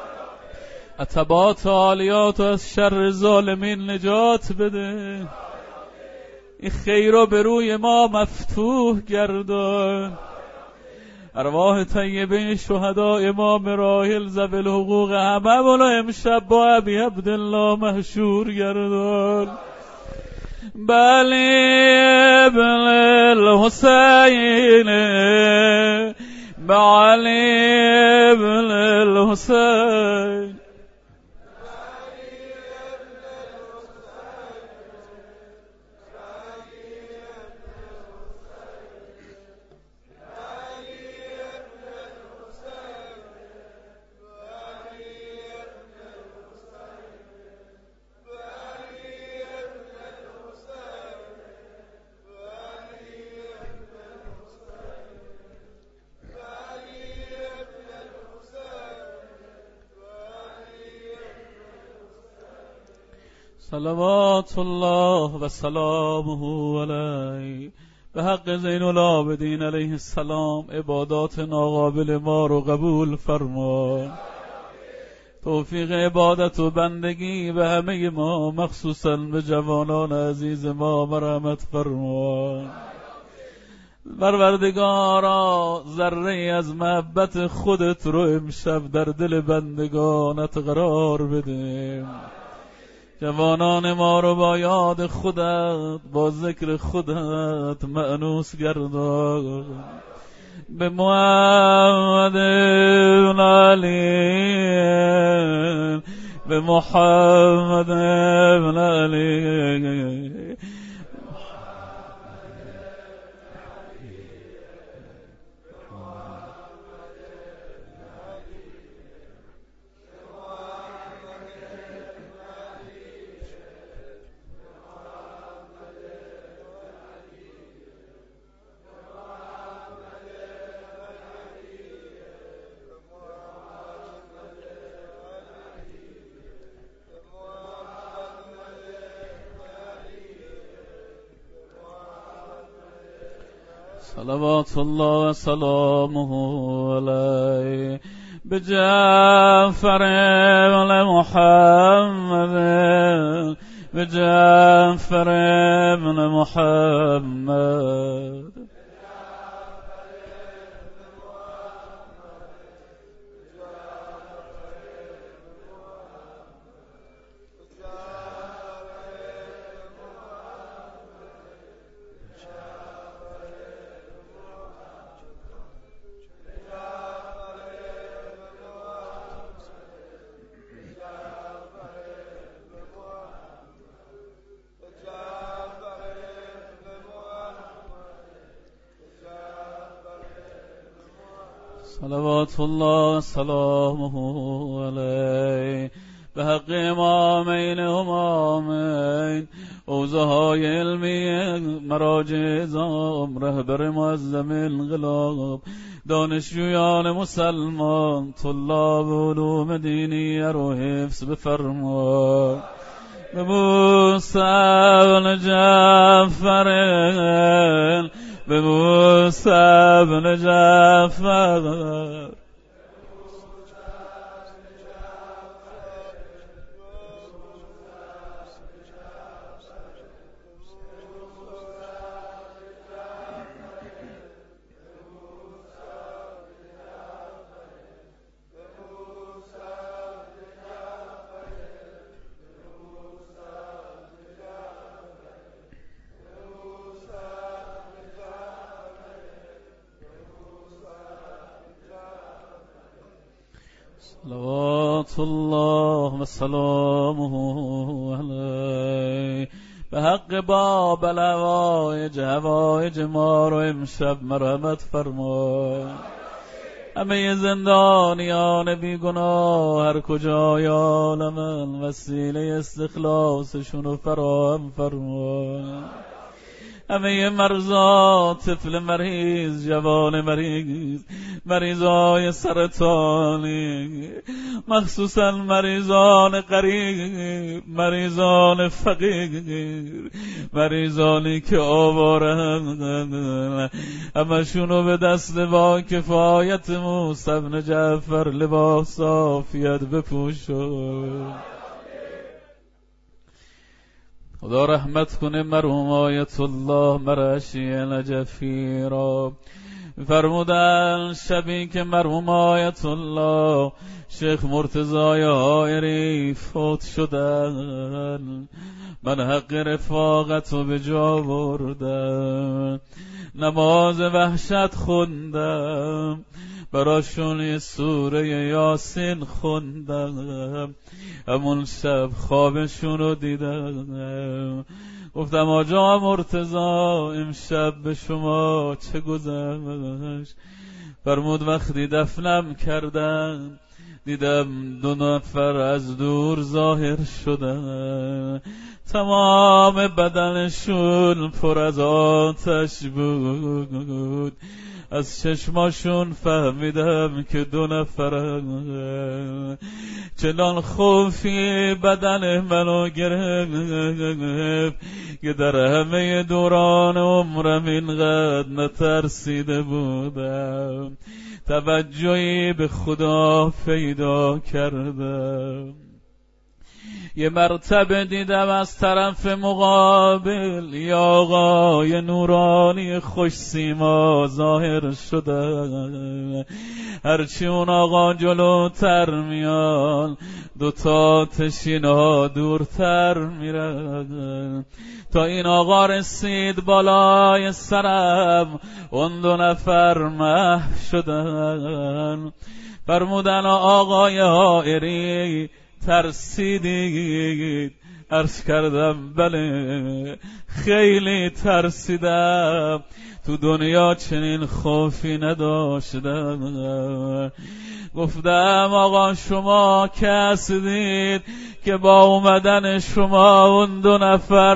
عتبات عالیات از شر ظالمین نجات بده. این خیر رو به روی ما مفتوح گردان. ارواح طیبه شهدا امام راحل ذوی الحقوق همه مولا امشب با ابی عبدالله محشور گردان. بلی ابن الحسین بعلی ابن الحسین. صلوات الله و سلامه علیه. به حق زین العابدین علیه السلام عبادات ناقابل ما رو قبول فرما. توفیق عبادت و بندگی به همه ما مخصوصا به جوانان عزیز ما مرحمت فرما. پروردگارا ذره از محبت خودت رو امشب در دل بندگانت قرار بده. جوانان ما رو با یاد خودت، با ذکر خودت مأنوس گردان. به محمد ابن علی، به محمد ابن علی. صلوات الله و سلامه علیه. به جعفر ابن محمد، به جعفر ابن محمد. صلوات الله سلامه علیه. به حق امامین امامین، حوزه های علمی مراجع اعظام، رهبر معظم انقلاب، دانشجویان مسلمان، طلاب علوم دینی رو حفظ بفرما. به موسی بن جعفر، به موسی بن جعفر. صلوات الله و سلامه حق باب الهوایج هوایج ما رو امشب مرحمت فرما. همه زندانیان بیگناه هر کجای عالمن وسیله استخلاصشون رو فراهم فرما. همه مرزا، طفل مریض، جوان مریض، مریضای سرطانی، مخصوصا مریضان غریب، مریضان فقیر، مریضانی که آوارن، همشونو به دست با کفایت موسی بن جعفر لباس عافیت بپوشو. خدا رحمت کنه مرحوم آیت الله مرشی نجفی را. فرمودن شبی که مرحوم آیت الله شیخ مرتضای حائری فوت شدن، من حق رفاقت رو به جا بردم، نماز وحشت خوندم، براشون یه سوره یاسین خوندم. همون شب خوابشون رو دیدم، گفتم آجا مرتضا امشب به شما چه گذشت؟ فرمود وقتی دفنم کردن دیدم دو نفر از دور ظاهر شدن، تمام بدنشون پر از آتش بود، از چشماشون فهمیدم که دو نفرن. چنان خوفی بدن منو گرفت که در همه دوران عمرم اینقدر نترسیده بودم، توجهی به خدا پیدا کردم. یه مرتبه دیدم از طرف مقابل یا آقای نورانی خوش سیما ظاهر شده، هرچی اون آقا جلوتر میان دوتا تشینا دورتر میرن، تا این آقا رسید بالای سرم اون دو نفر محو شدن. فرمودن آقای حائری ترسیدید؟ عرض کردم بله خیلی ترسیدم، تو دنیا چنین خوفی نداشتم. گفتم آقا شما کس دید که با اومدن شما اون دو نفر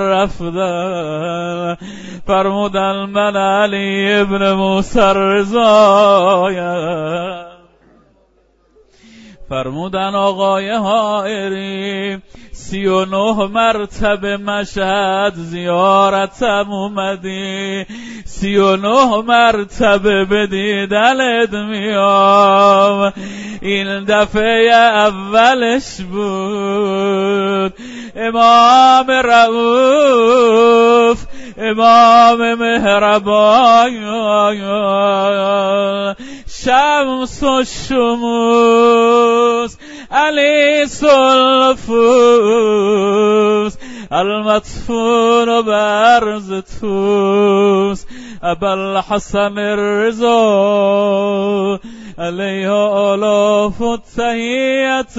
رفتن؟ فرمودن من علی ابن موسی رضایم. فرمودن آقای حائری سی و نه مرتبه مشهد زیارتم اومدی، سی و نه مرتبه به دیدنت میام، این دفعه اولش بود. امام رؤوف، امام مهربان، شمس و شموس، علی سلفوس، المدفون برز توس، ابوالحسن الرضا علیه آلاف التحیت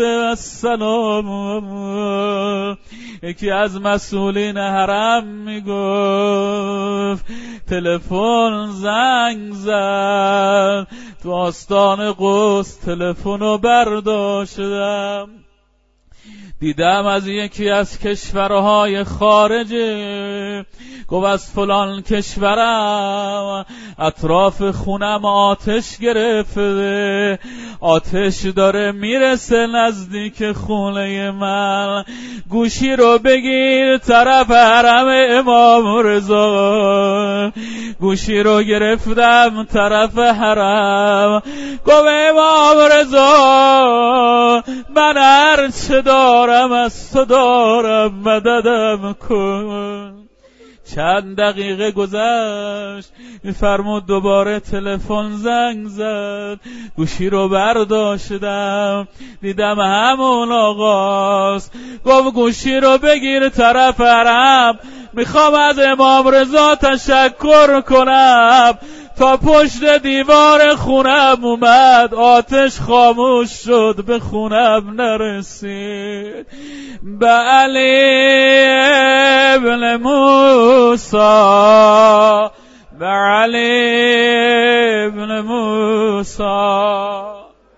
السلام. یکی از مسئولین حرم میگفت تلفن زنگ زد، تو آستان قدس تلفنو برداشتم، دیدم از یکی از کشورهای خارجه، گفت از فلان کشورم اطراف خونم آتش گرفته، آتش داره میرسه نزدیک خونه من، گوشی رو بگیر طرف حرم امام رضا. گوشی رو گرفتم طرف حرم، گفت امام رضا من هر چه دارم از تو دارم، مددم کن. چند دقیقه گذشت، میفرمود دوباره تلفن زنگ زد، گوشی رو برداشتم دیدم همون آقاست، گفت گوشی رو بگیر طرف حرم، میخوام از امام رضا تشکر کنم، تا پشت دیوار خونم اومد، آتش خاموش شد به خونم نرسید. به علی ابن موسی، به علی ابن موسی.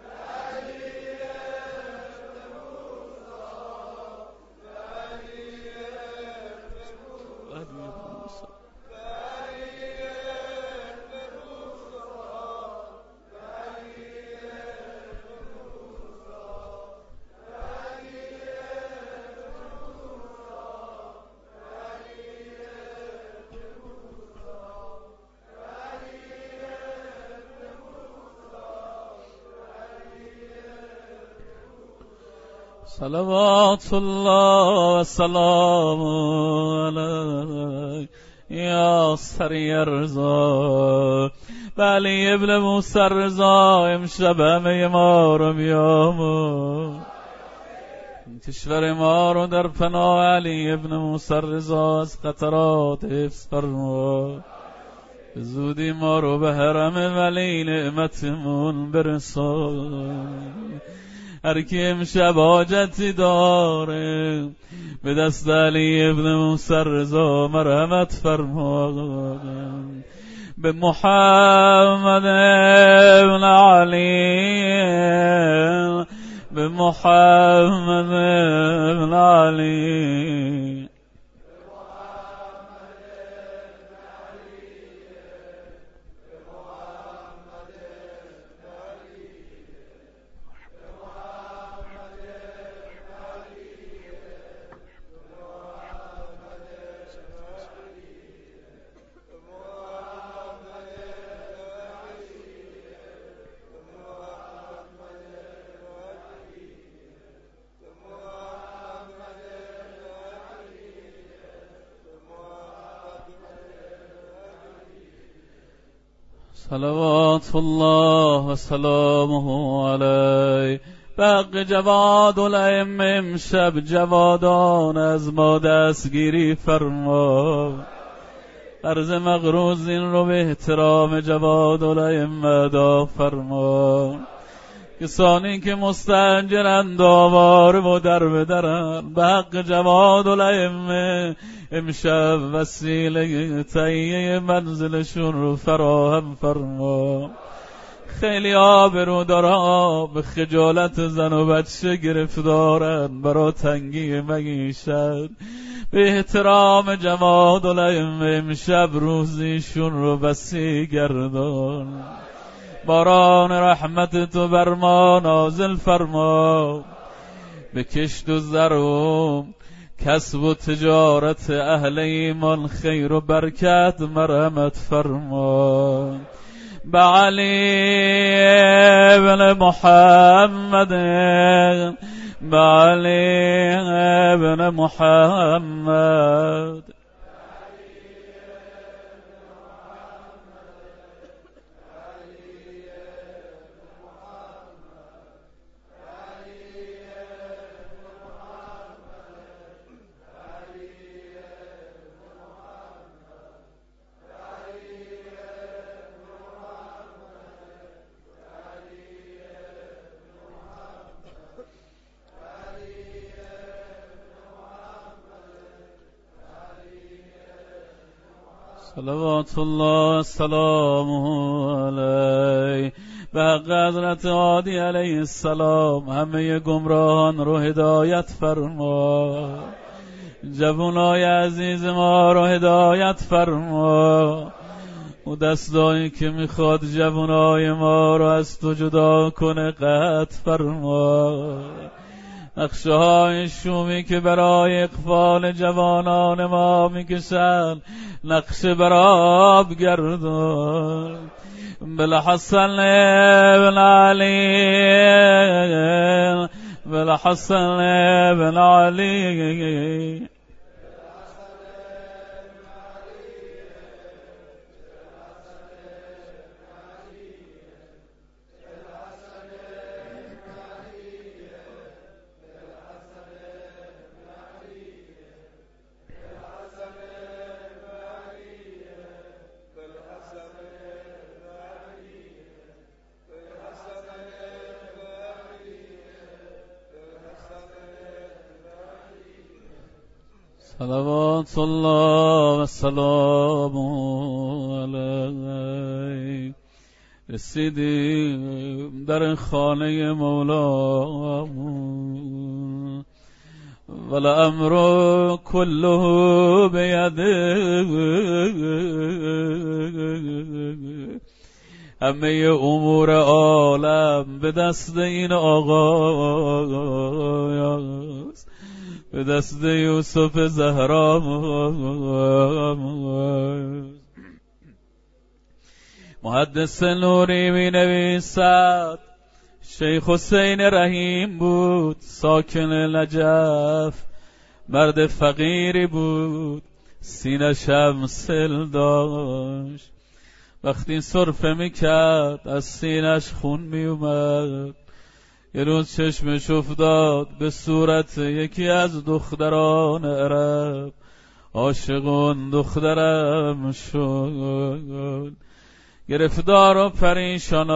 صلوات الله و سلام علیک یا سری رضا. علی ابن موسی رضا امشب همه ما رو بیامون، کشور ما رو در پناه علی ابن موسی رضا از خطرات حفظ فرما. به زودی ما رو به حرم ولی نعمتمون برسان. هر کی امشب حاجتی داره به دست علی ابن موسی رضا مرحمت فرما. به محمد ابن علی، به محمد ابن علی. صلوات الله و سلامه علیه. بق جواد الائمه امشب جوادان از ما دستگیری فرما. عرض مغروزین رو به احترام جواد الائمه ادا فرما. کسانی که مستاجرند آواره و در بدرند، به حق جواد الائمه امشب وسیله تهیه منزلشون رو فراهم فرما. خیلی آبرودارا به خجالت زن و بچه گرفتارن برا تنگی معیشت. به احترام جواد الائمه امشب روزیشون رو وسیع گردان. باران رحمت تو بر ما نازل فرما. به کشت و زر و کسب و تجارت اهل ایمان خیر و برکت مرحمت فرما. به علی ابن محمد، به علی ابن محمد. صلوات الله سلامه علیه. به حق حضرت عادی علیه السلام همه گمراهان رو هدایت فرما. جوانای عزیز ما رو هدایت فرما. و دستایی که میخواد جوانای ما رو از تو جدا کنه قطع فرما. نقشه های شومی که برای اقفال جوانان ما میکشن نقشه براب گردون. بالحسن ابن علی، بالحسن ابن علی. صلوات الله و سلام علیک. رسیدیم در خانه مولا والامر كله بیده، همه امور عالم به دست این آقاست، به دست یوسف زهرا. محدث نوری می نویسد شیخ حسین رحیم بود، ساکن نجف، مرد فقیری بود، سینه شمسل داشت. وقتی سرفه می کرد از سینش خون می اومد. یه روز چشمش افتاد به صورت یکی از دختران عرب، عاشقون دخترم شد. گرفتار و پریشان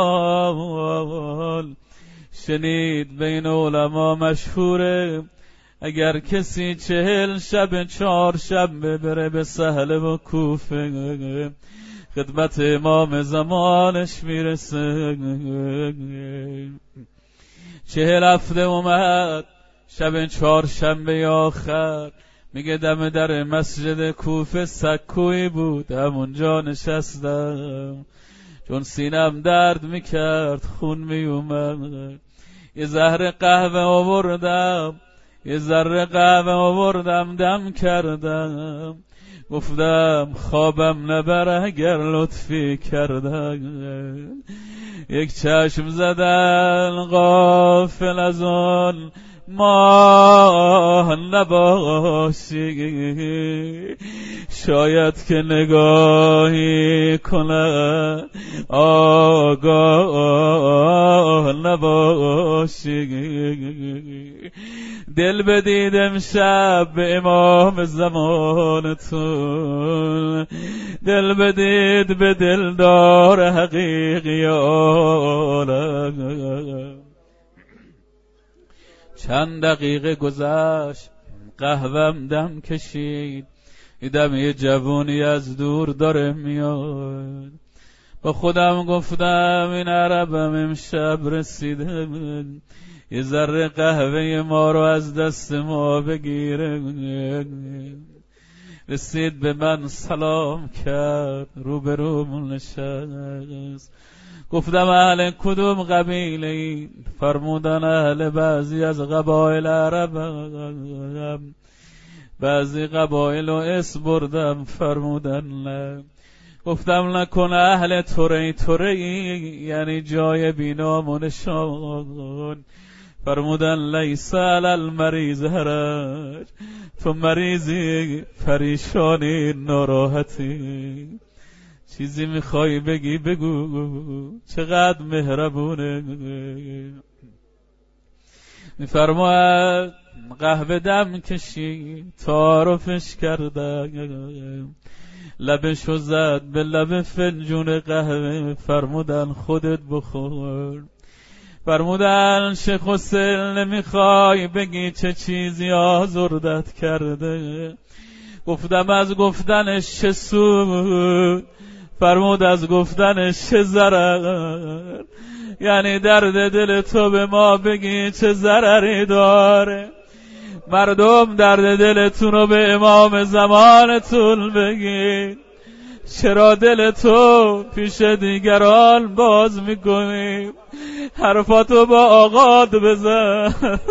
حال شنید بین علما مشهوره اگر کسی چهل شب چهار شب بره به سهل و کوفه خدمت امام زمانش میرسه. چهل هفته اومد، شب چهار شنبه آخر میگه دم در مسجد کوفه سکویی بود، همونجا نشستم چون سینم درد میکرد، خون میومد. یه زهر قهوه آوردم، یه ذره قهوه آوردم دم کردم، گفتم خوابم نبره اگر لطفی کردن. یک چشم زدن غافل از آن ماه نباشی، شاید که نگاهی کنه آگاه نباشی. دل بدید امشب به امام زمانتون، دل بدید به دلدار حقیقی عالم. چند دقیقه گذشت، قهوهم دم کشید، دیدم یه جوونی از دور داره میاد. با خودم گفتم این عربم امشب رسیده، یه ذره قهوه ما رو از دست ما بگیره. رسید به من سلام کرد، روبروم نشست. گفتم اهل کدوم قبیله ای؟ فرمودن اهل بعضی از قبایل عرب، بعضی قبایل و اسم بردم، فرمودن نه. گفتم نکنه اهل توری توری یعنی جای بینام و نشان؟ فرمودن لیس علی المریض حرج، تو مریضی، پریشانی، ناراحتی، چیزی میخوای بگی بگو، چقدر مهربونه. میفرماید قهوه دم کشی، تعارفش کردم، لبشو زد به لب فنجون قهوه، فرمودن خودت بخور. فرمودن شیخ حسین نمیخوای بگی چه چیزی آزردت کرده؟ گفتم از گفتنش چه سود؟ فرمود از گفتنش چه ضرر؟ یعنی درد دل تو به ما بگی چه ضرری داره؟ مردم درد دلتون رو به امام زمانتون بگی، چرا دل تو پیش دیگران باز میکنی؟ حرفاتو با آقاد بزن.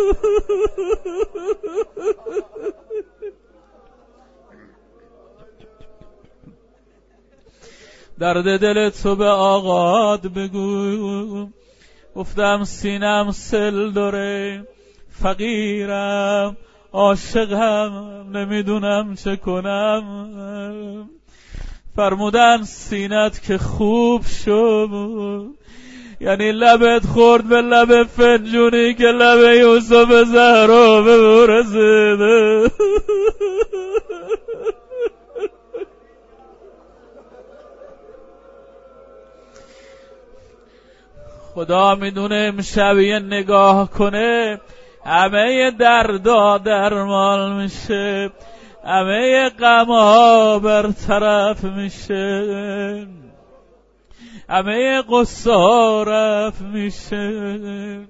درد دل تو به آقاد بگو. گفتم سینم سل داره، فقیرم، عاشقم، نمیدونم چه کنم. فرمودن سینت که خوب شد، یعنی لبت خورد به لب فنجونی که لب یوسف زهرا به رسیده. خدا میدونه امشب یه نگاه کنه همه دردا درمان میشه، همه غم‌ها برطرف میشه، همه قصه ها رفت میشه.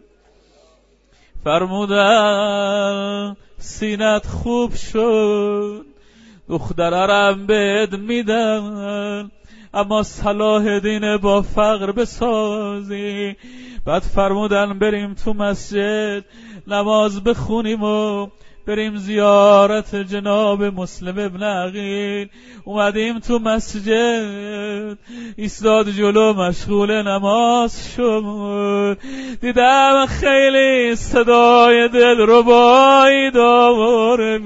فرمودن سینت خوب شد، دخترم بهت میدن، اما صلاح دین با فقر بسازی. بعد فرمودن بریم تو مسجد نماز بخونیم و بریم زیارت جناب مسلم ابن عقیل. اومدیم تو مسجد، ایستاد جلو مشغول نماز شد، دیدم خیلی صدای دلربایی داره،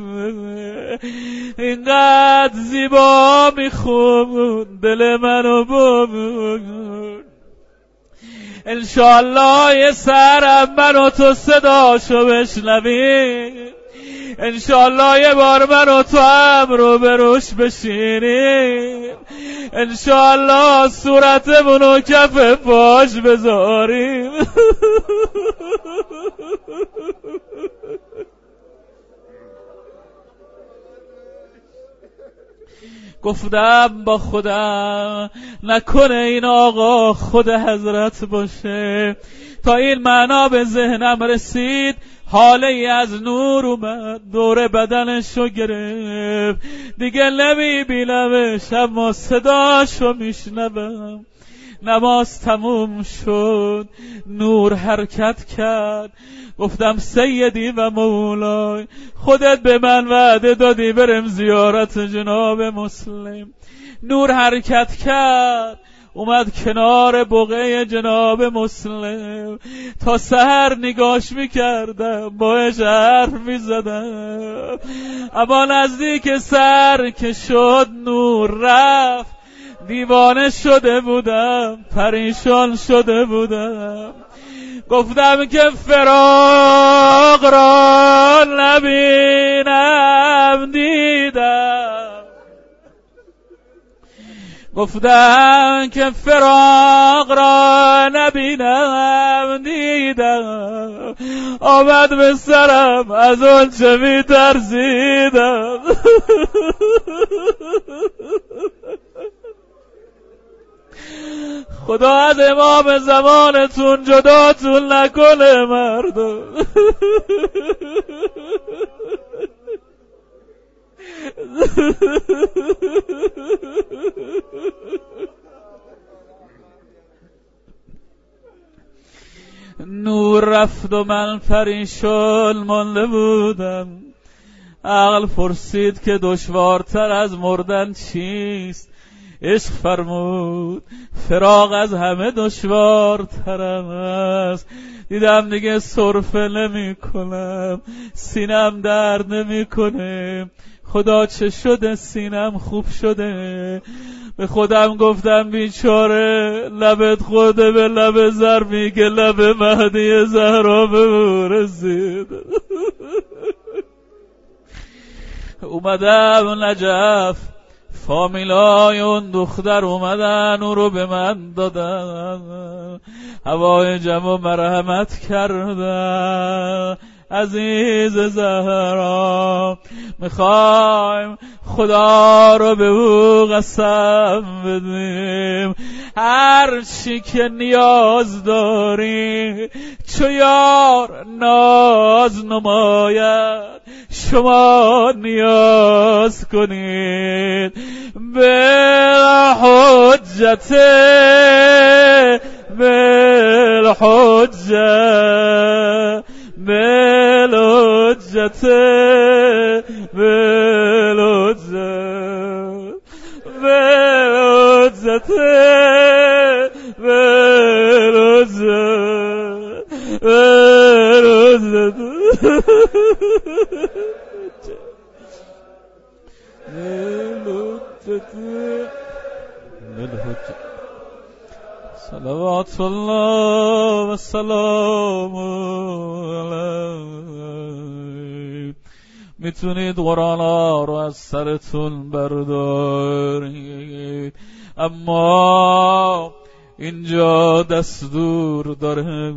اینقدر زیبا میخوند دل منو بود. انشاءالله یه سرم من و تو صداشو بشنویم، انشاءالله یه بار من و تو هم رو بروش بشینیم، انشاءالله صورتمونو کف پاش بذاریم. گفتم با خودم نکنه این آقا خود حضرت باشه. تا این معنا به ذهنم رسید حاله ای از نور اومد، دور بدنشو گرفت، دیگه نمیبینمش اما صداشو میشنوم. نماز تموم شد، نور حرکت کرد. گفتم سیدی و مولای، خودت به من وعده دادی برم زیارت جناب مسلم. نور حرکت کرد، اومد کنار بقعه جناب مسلم. تا سحر نگاش میکردم، باش حرف میزدم، اما نزدیک سر که شد نور رفت. دیوانه شده بودم، پریشان شده بودم. گفتم که فراق را نبینم دیدم، گفتم که فراق را نبینم دیدم. آمد به سرم از اون چه می ترسیدم. خدا از امام زمانتون جداتون نکنه مردم. نور رفت و من پریشان مانده بودم. عقل پرسید که دشوارتر از مردن چیست؟ عشق فرمود فراق از همه دشوارتر است. دیدم دیگه سرفه نمی کنم، سینم درد نمی کنه. خدا چه شده؟ سینم خوب شده. به خودم گفتم بیچاره لبت خورده به لب ضربی که لب مهدی زهرا برسید. اومدم نجف، فامیلای اون دختر اومدن او رو به من دادن، هوای جمع مرحمت کردن. عزیز زهرا میخوایم خدا رو به او قسم بدیم، هر چی که نیاز داری چو یار ناز نماید شما نیاز کنید. بالحجت بالحجت بالحجت بالحجت بالحجت بالحجت بالحجت. صلوات الله و سلام علیه. میتونید قرآن ها رو از سرتون بردارید، اما اینجا دستور داره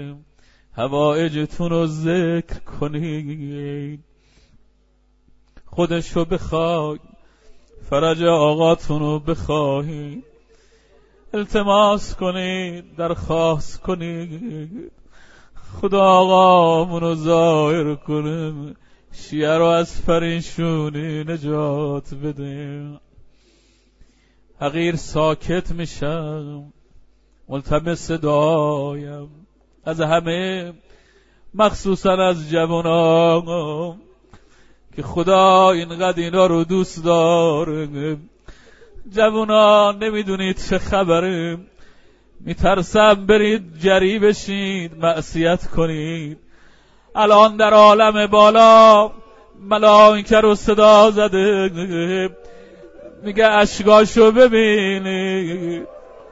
حوائجتون رو ذکر کنید. خودشو بخوای، فرج آقاتونو بخواهید، التماس کنید، درخواست کنید خدا آقامونو ظاهر کنه، شیعه رو از پریشونی نجات بده. حقیر ساکت میشم، ملتمس دعایم از همه، مخصوصا از جوانان که خدا اینقدر اینا رو دوست داره. جوانان نمیدونید چه خبره، میترسم برید جری بشید، معصیت کنید. الان در عالم بالا ملائکه رو صدا زده، میگه اشکاشو ببینید.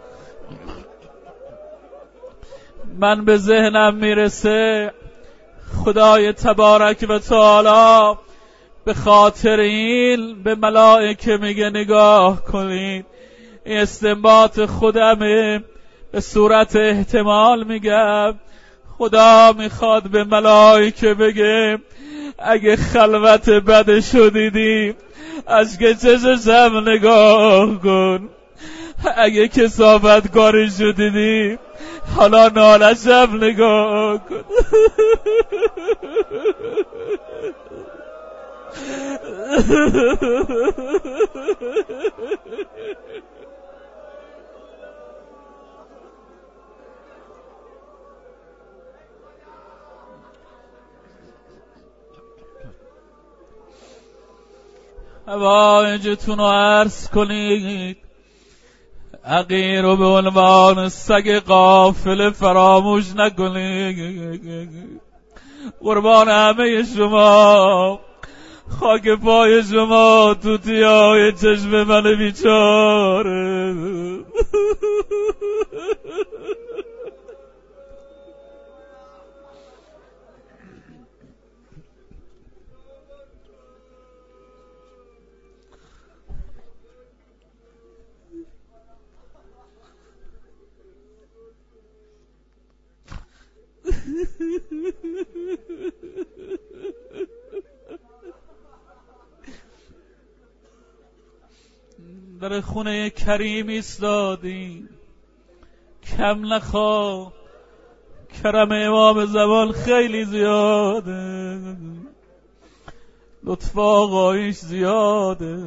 من به ذهنم میرسه خدای تبارک و تعالی به خاطر این به ملائکه میگه نگاه کنید. این استنباط خودمه، به صورت احتمال میگم. خدا میخواد به ملائکه بگه اگه خلوت بدشو دیدی اشک چششم نگاه کن، اگه کثافت کارشو دیدی حالا نالشم نگاه کن. حوایجتون رو عرض کنید. حقیر رو به عنوان سگ غافل فراموش نکنید. قربان همه شما، خاک پای شما، توتیای چشم من بیچاره. در خونه کریم ایستادیم، کم نخوا، کرم امام زمان خیلی زیاده، لطف آقایش زیاده.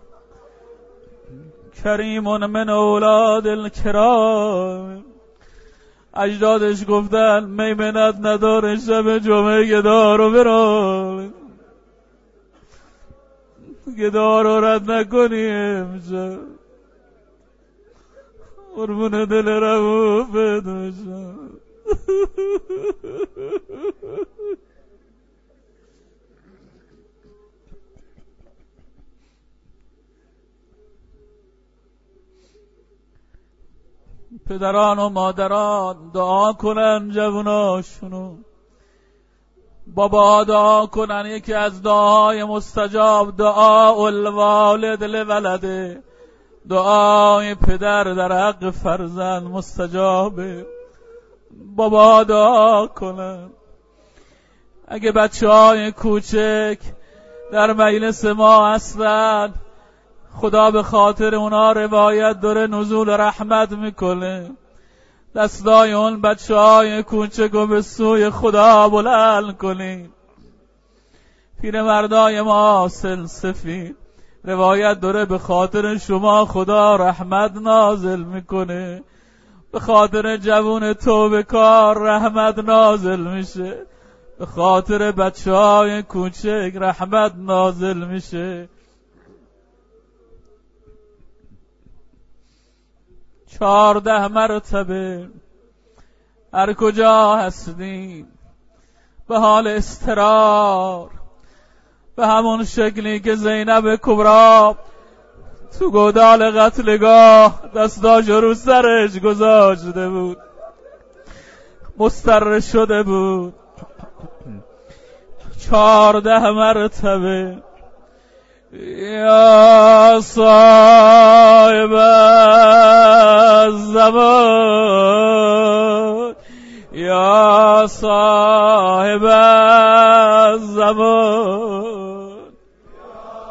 کریمون من اولاد الکرام، اجدادش گفتن میمنت نداره شب جمعه گدا رو بران، گدا رو رد نکنی امشب، قربون دل رو بدوشم. پدران و مادران دعا کنن جواناشونو، بابا دعا کنن. یکی از دعاهای مستجاب دعا الوالد لولده، دعای پدر در حق فرزند مستجابه. بابا دعا کنن. اگه بچه های کوچک در مجلس ما هستن، خدا به خاطر اونا روایت داره نزول رحمت میکنه. دستای اون بچه های کوچک رو به سوی خدا بلند کنید. پیرمردای ما سلسفی روایت داره به خاطر شما خدا رحمت نازل میکنه. به خاطر جوون توبه کار رحمت نازل میشه، به خاطر بچه های کوچک رحمت نازل میشه. چهارده مرتبه هر کجا هستیم به حال استرار، به همون شکلی که زینب کبرا تو گودال قتلگاه دستاش رو سرش گذاشته بود، مستر شده بود. چهارده مرتبه یا صاحب الزمان، یا صاحب الزمان، یا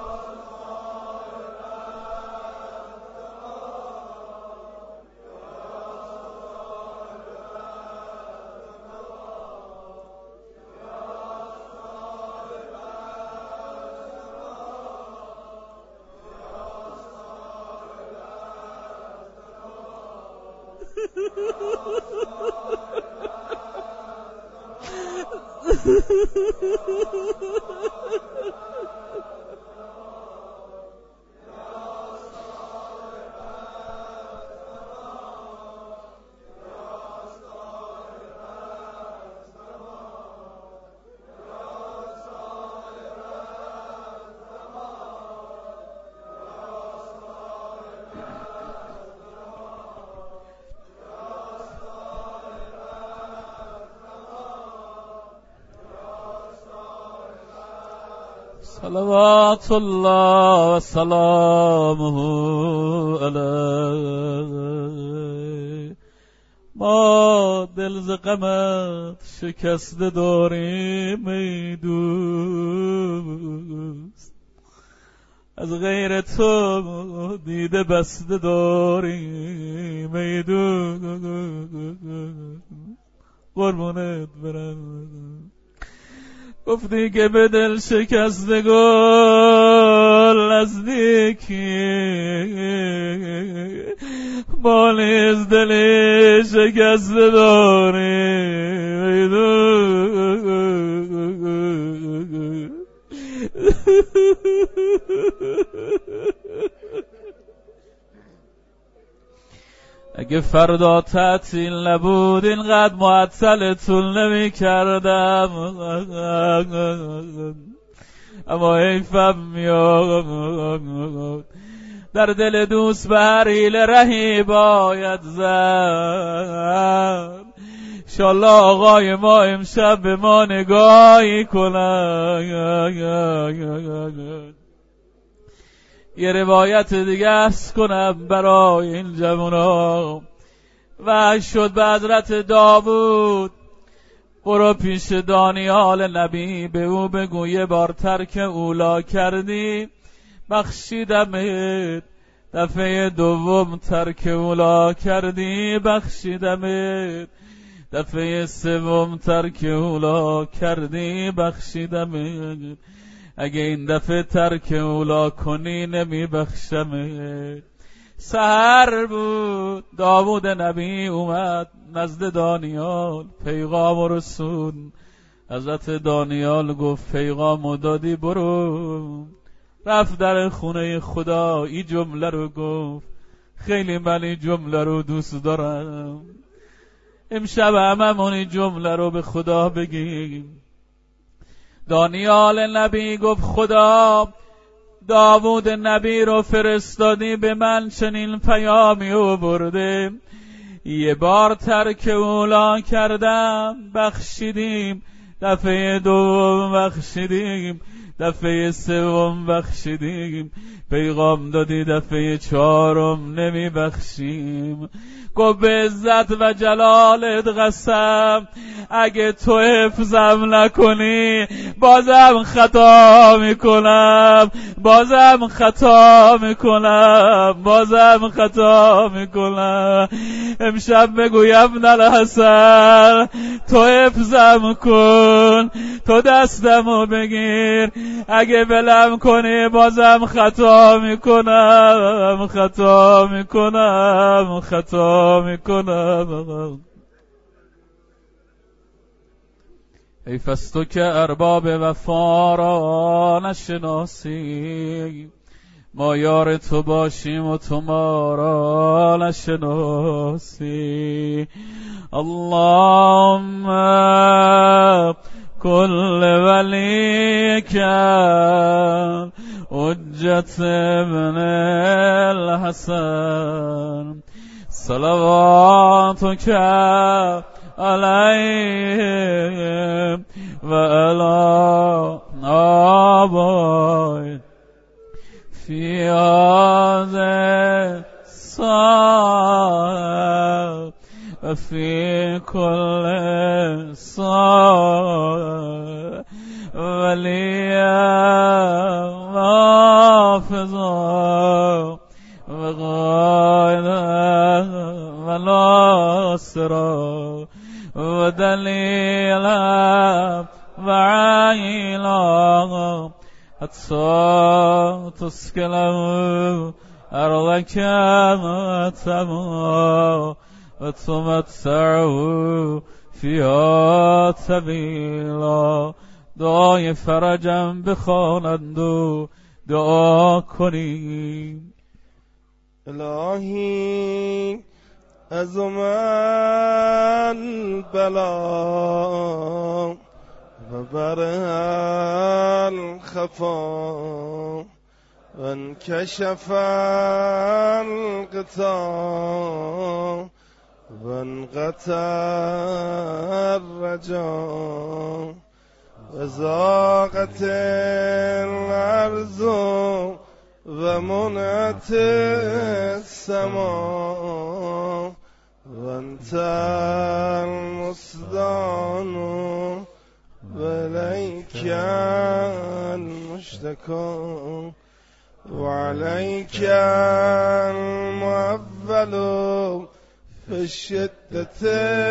صلوات الله و سلامه علیه. ما دل ز غمت شکسته داریم ای دوست، از غیر تو دیده بسته داریم ای دوست. قربونت برم. گفتی که به دل شکستگان نزدیکی، ما نیز دل شکسته داریم. اگه فردا تعطیل نبود اینقدر معطلتون نمی کردم، اما حیفم میاد. در دل دوست به هر حیله رهی باید زد. انشالله آقای ما امشب به ما نگاهی کنن. یه روایت دیگه عرض کنم برای این جوونا. وحی شد به حضرت داوود برو پیش دانیال نبی، به او بگو یه بار ترک اولا کردی بخشیدمت، دفعه دوم ترک اولا کردی بخشیدمت، دفعه سوم ترک اولا کردی بخشیدمت، اگه این دفعه ترک اولا کنی نمی بخشمت. سحر بود، داوود نبی اومد نزد دانیال پیغام و رسول. حضرت دانیال گفت پیغام دادی برو. رفت در خونه خدا، این جمله رو گفت خیلی من این جمله رو دوست دارم. امشب هممون این جمله رو به خدا بگیم. دانیال نبی گفت خدا داوود نبی رو فرستادی به من چنین پیامی آورده، یه بار ترک اولا کردم بخشیدیم، دفعه دوم بخشیدیم، دفعه سوم بخشیدیم، پیغام دادی دفعه چهارم نمی بخشیم. گفت به عزت و جلالت قسم اگه تو حفظم نکنی بازم خطا میکنم، بازم خطا میکنم، بازم خطا میکنم. امشب بگو یا ابن الحسن تو حفظم کن، تو دستمو بگیر، اگه بلم کنی بازم خطا میکنم، خطا میکنم، خطا میکنم. حیف است تو که ارباب وفا را نشناسی، ما یار تو باشیم و تو ما را نشناسی. اللهم کل ولیک حجت ابن الحسن صلواتک علیه و علی آبای فی هذه الساعة و فی کل ساعة ولیا و حافظا و قائدا و ناصرا و دلیلا و عینا حتی تسکنه ارضک تمام وتمتعوا فيها طویلا. دعای فرجم بخوانند و دعا کنیم. الهی عظم البلا و برها الخفا و انکشف الغطا و انقطع الرجا و ضاقت الارض و منعت السما و انت المستعان و الیک المشتکا و علیک المعول فی الشدة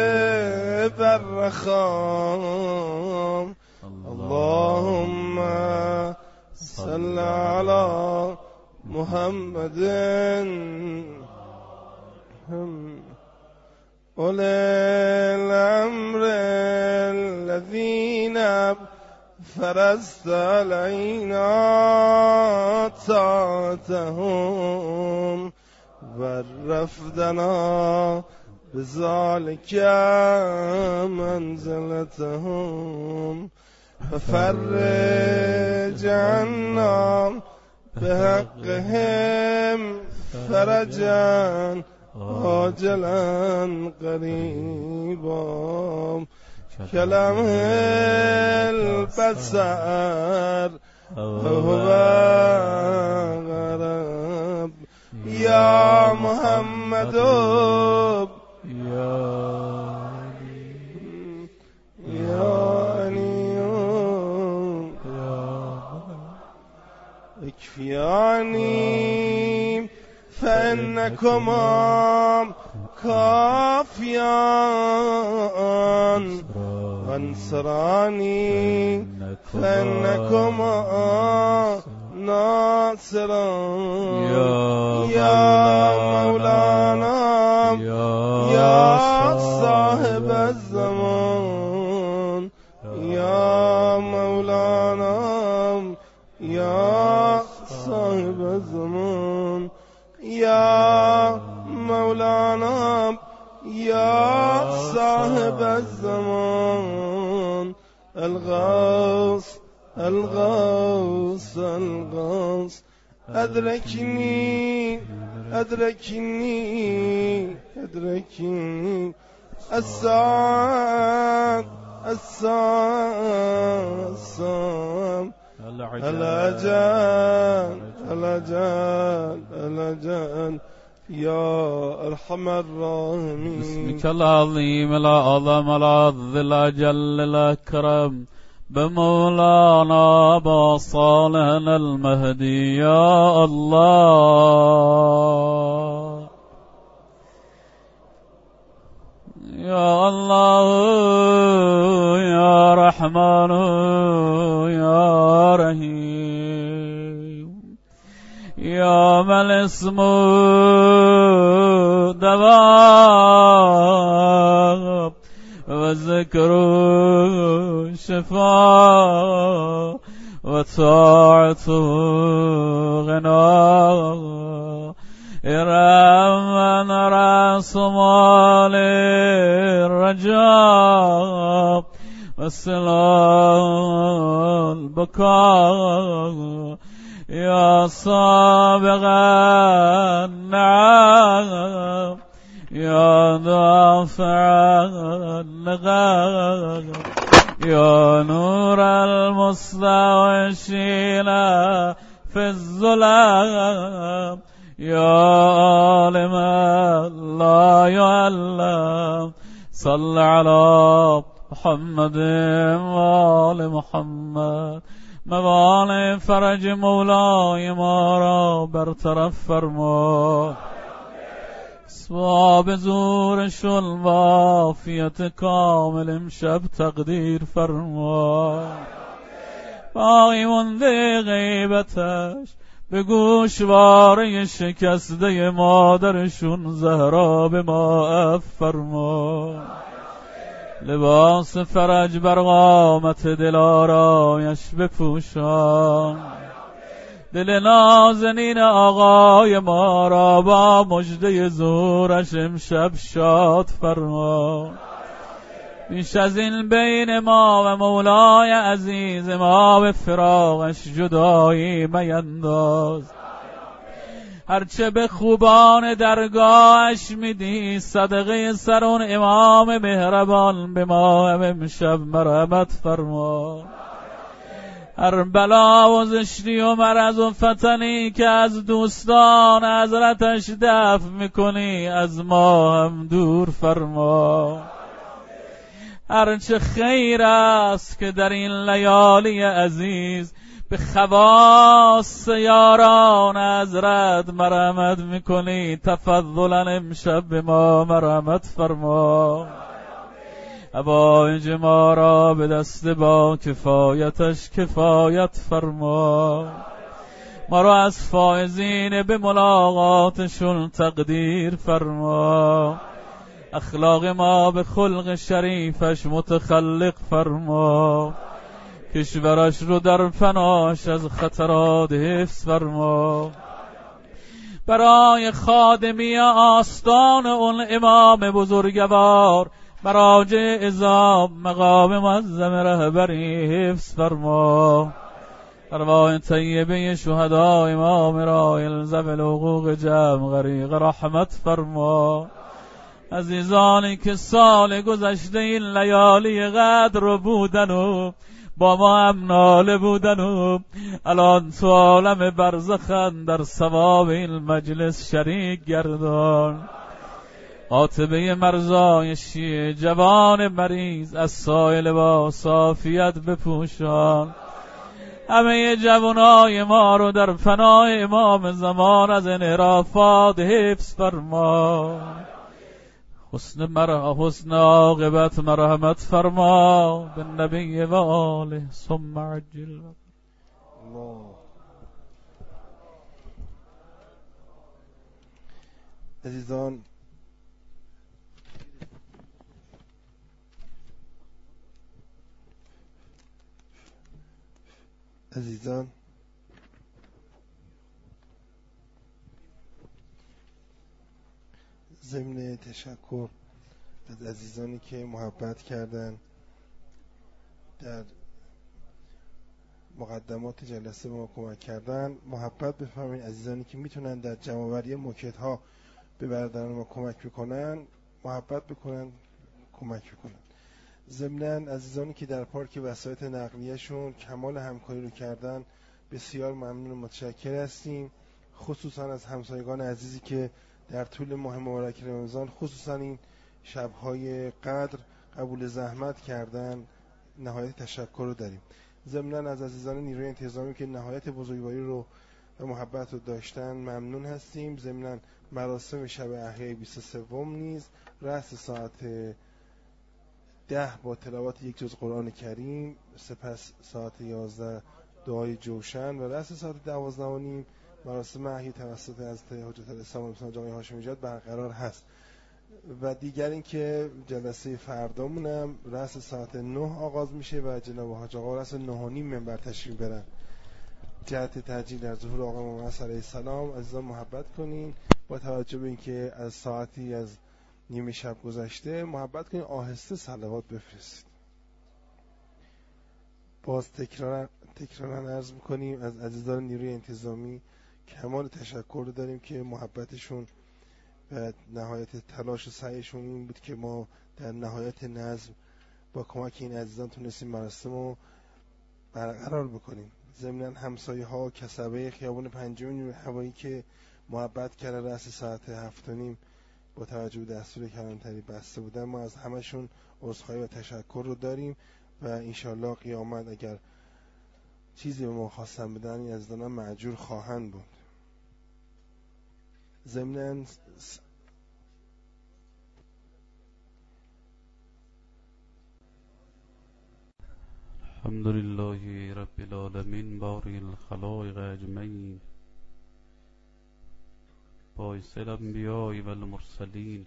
بالرخاء. اللهم صل على محمد أولي الأمر الذين فرضت علينا طاعتهم ورفدنا بذلك منزلتهم ففرج عنا بحقهم فرجا عاجلا قريبا كلمه البصر وهو غرب. يا محمد يا اكفياني فإنكما كافيان وانصراني فإنكما ناصران. يا مولانا يا صاحب الزمان يا مولانا يا صاحب الزمان يا مولانا يا صاحب الزمان. الغوث الغوث الغوث أدركني أدركني أدركني الساعة الساعة الساعة الأجل الأجل الأجل يا أرحم الراحمين. بسمك العظيم الأعظم العظ الأجل الأكرم بمولانا أبا صالح المهدي يا الله يا الله يا رحمن يا رحيم يا من اسمه دواء وذكر شفاء وطاعة غناء. إرام راس مال الرجاء والسلام البكاء. يا سابق النعم يا دافع النغام يا نور المستوشين في الظلام يا عالم لا يعلم. صل على محمد وآل محمد. موانع فرج مولای ما را برطرف فرما. اسباب زورش الوافیت کامل امشب تقدیر فرما. باقی مونده غیبتش به گوشواره شکسته مادرشون زهرا به ما عفو فرما. لباس فرج بر قامت دلارایش بپوشان. دل نازنین آقای ما را با مژده ظهورش امشب شاد فرما. بیش از این بین ما و مولای عزیز ما به فراقش جدایی مینداز. هرچه به خوبان درگاهش میدی صدقه سر اون امام مهربان به ما هم امشب مرحمت فرما. هر بلا و زشتی و مرض و فتنی که از دوستان حضرتش دفع میکنی از ما هم دور فرما. هرچه خیر است که در این لیالی عزیز به خواص یاران حضرت مرحمت میکنی تفضلا امشب به ما مرحمت فرما. حوایج ما را به دست با کفایتش کفایت فرما. ما را از فائزین به ملاقاتشون تقدیر فرما. اخلاق ما به خلق شریفش متخلق فرما. کشورش رو در فناش از خطرات حفظ فرما. برای خادمی آستان اون امام بزرگوار مراجع ازام مقام معظم رهبری حفظ فرما. ارواح طیبه شهدا امام را الزم الحقوق جمع غریق رحمت فرما. عزیزانی که سال گذشته این لیالی قدر بودن و با ما هم ناله بودن و الان تو عالم برزخن در ثواب این مجلس شریک گردان. عاطبه مرزای شیعه جوان مریض از سایل با صافیت بپوشان. همه جوانای ما رو در فنای امام زمان از انحرافات حفظ فرما. حسن مرا حسن عاقبت مرحمت فرما به نبی و آله ثم عجل. الله. عزیزان عزیزان ضمن تشکر از عزیزانی که محبت کردن در مقدمات جلسه به ما کمک کردن، محبت بفرمایید. عزیزانی که میتونن در جمع‌آوری موکت ها به برادران ما کمک بکنن محبت بکنن، کمک بکنن. ضمناً عزیزانی که در پارک وسایط نقلیه شون کمال همکاری رو کردن بسیار ممنون و متشکر هستیم. خصوصا از همسایگان عزیزی که در طول ماه مبارک رمضان خصوصا این شب‌های قدر قبول زحمت کردن نهایت تشکر رو داریم. ضمناً از عزیزان نیروی انتظامی که نهایت بزرگواری رو و محبت رو داشتن ممنون هستیم. ضمناً مراسم شب احیای بیست و سه نیز رأس ساعت ده با تلاوت یک جز قرآن کریم، سپس ساعت یازده دعای جوشن و رأس ساعت دوازده و نیم مراسم احیای توسط حضرت حجت الاسلام والمسلمین جامع هاشمی نژاد برقرار هست. و دیگر این که جلسه فردامون هم رأس ساعت نه آغاز میشه و جناب حاج آقا رأس نه و نیم منبر تشریف برن. جهت تأجیل در ظهور آقا محمد علیه السلام عزیزان محبت کنین. با توجه به اینکه از ساعتی از نیمه شب گذشته محبت کنین آهسته صلوات بفرستید. باز تکرار تکرارا عرض میکنیم از عزیزان نیروی انتظامی کمال تشکر داریم که محبتشون و نهایت تلاش و سعیشون این بود که ما در نهایت نظم با کمک این عزیزان تونستیم مراسم رو برقرار بکنیم. ضمناً همسایه ها کسبه خیابان پنجم هوایی که محبت کرده رأس ساعت هفت و نیم با توجه به دستور کلانتری بسته بودن، ما از همشون عذرخواهی و تشکر رو داریم و انشالله قیامت اگر چیزی به ما خواستن بدن این عزیزان مأجور خواهند بود. ضمناً الحمدلله رب العالمین باری الخلائق اجمعین باعث الانبیاء و المرسلین.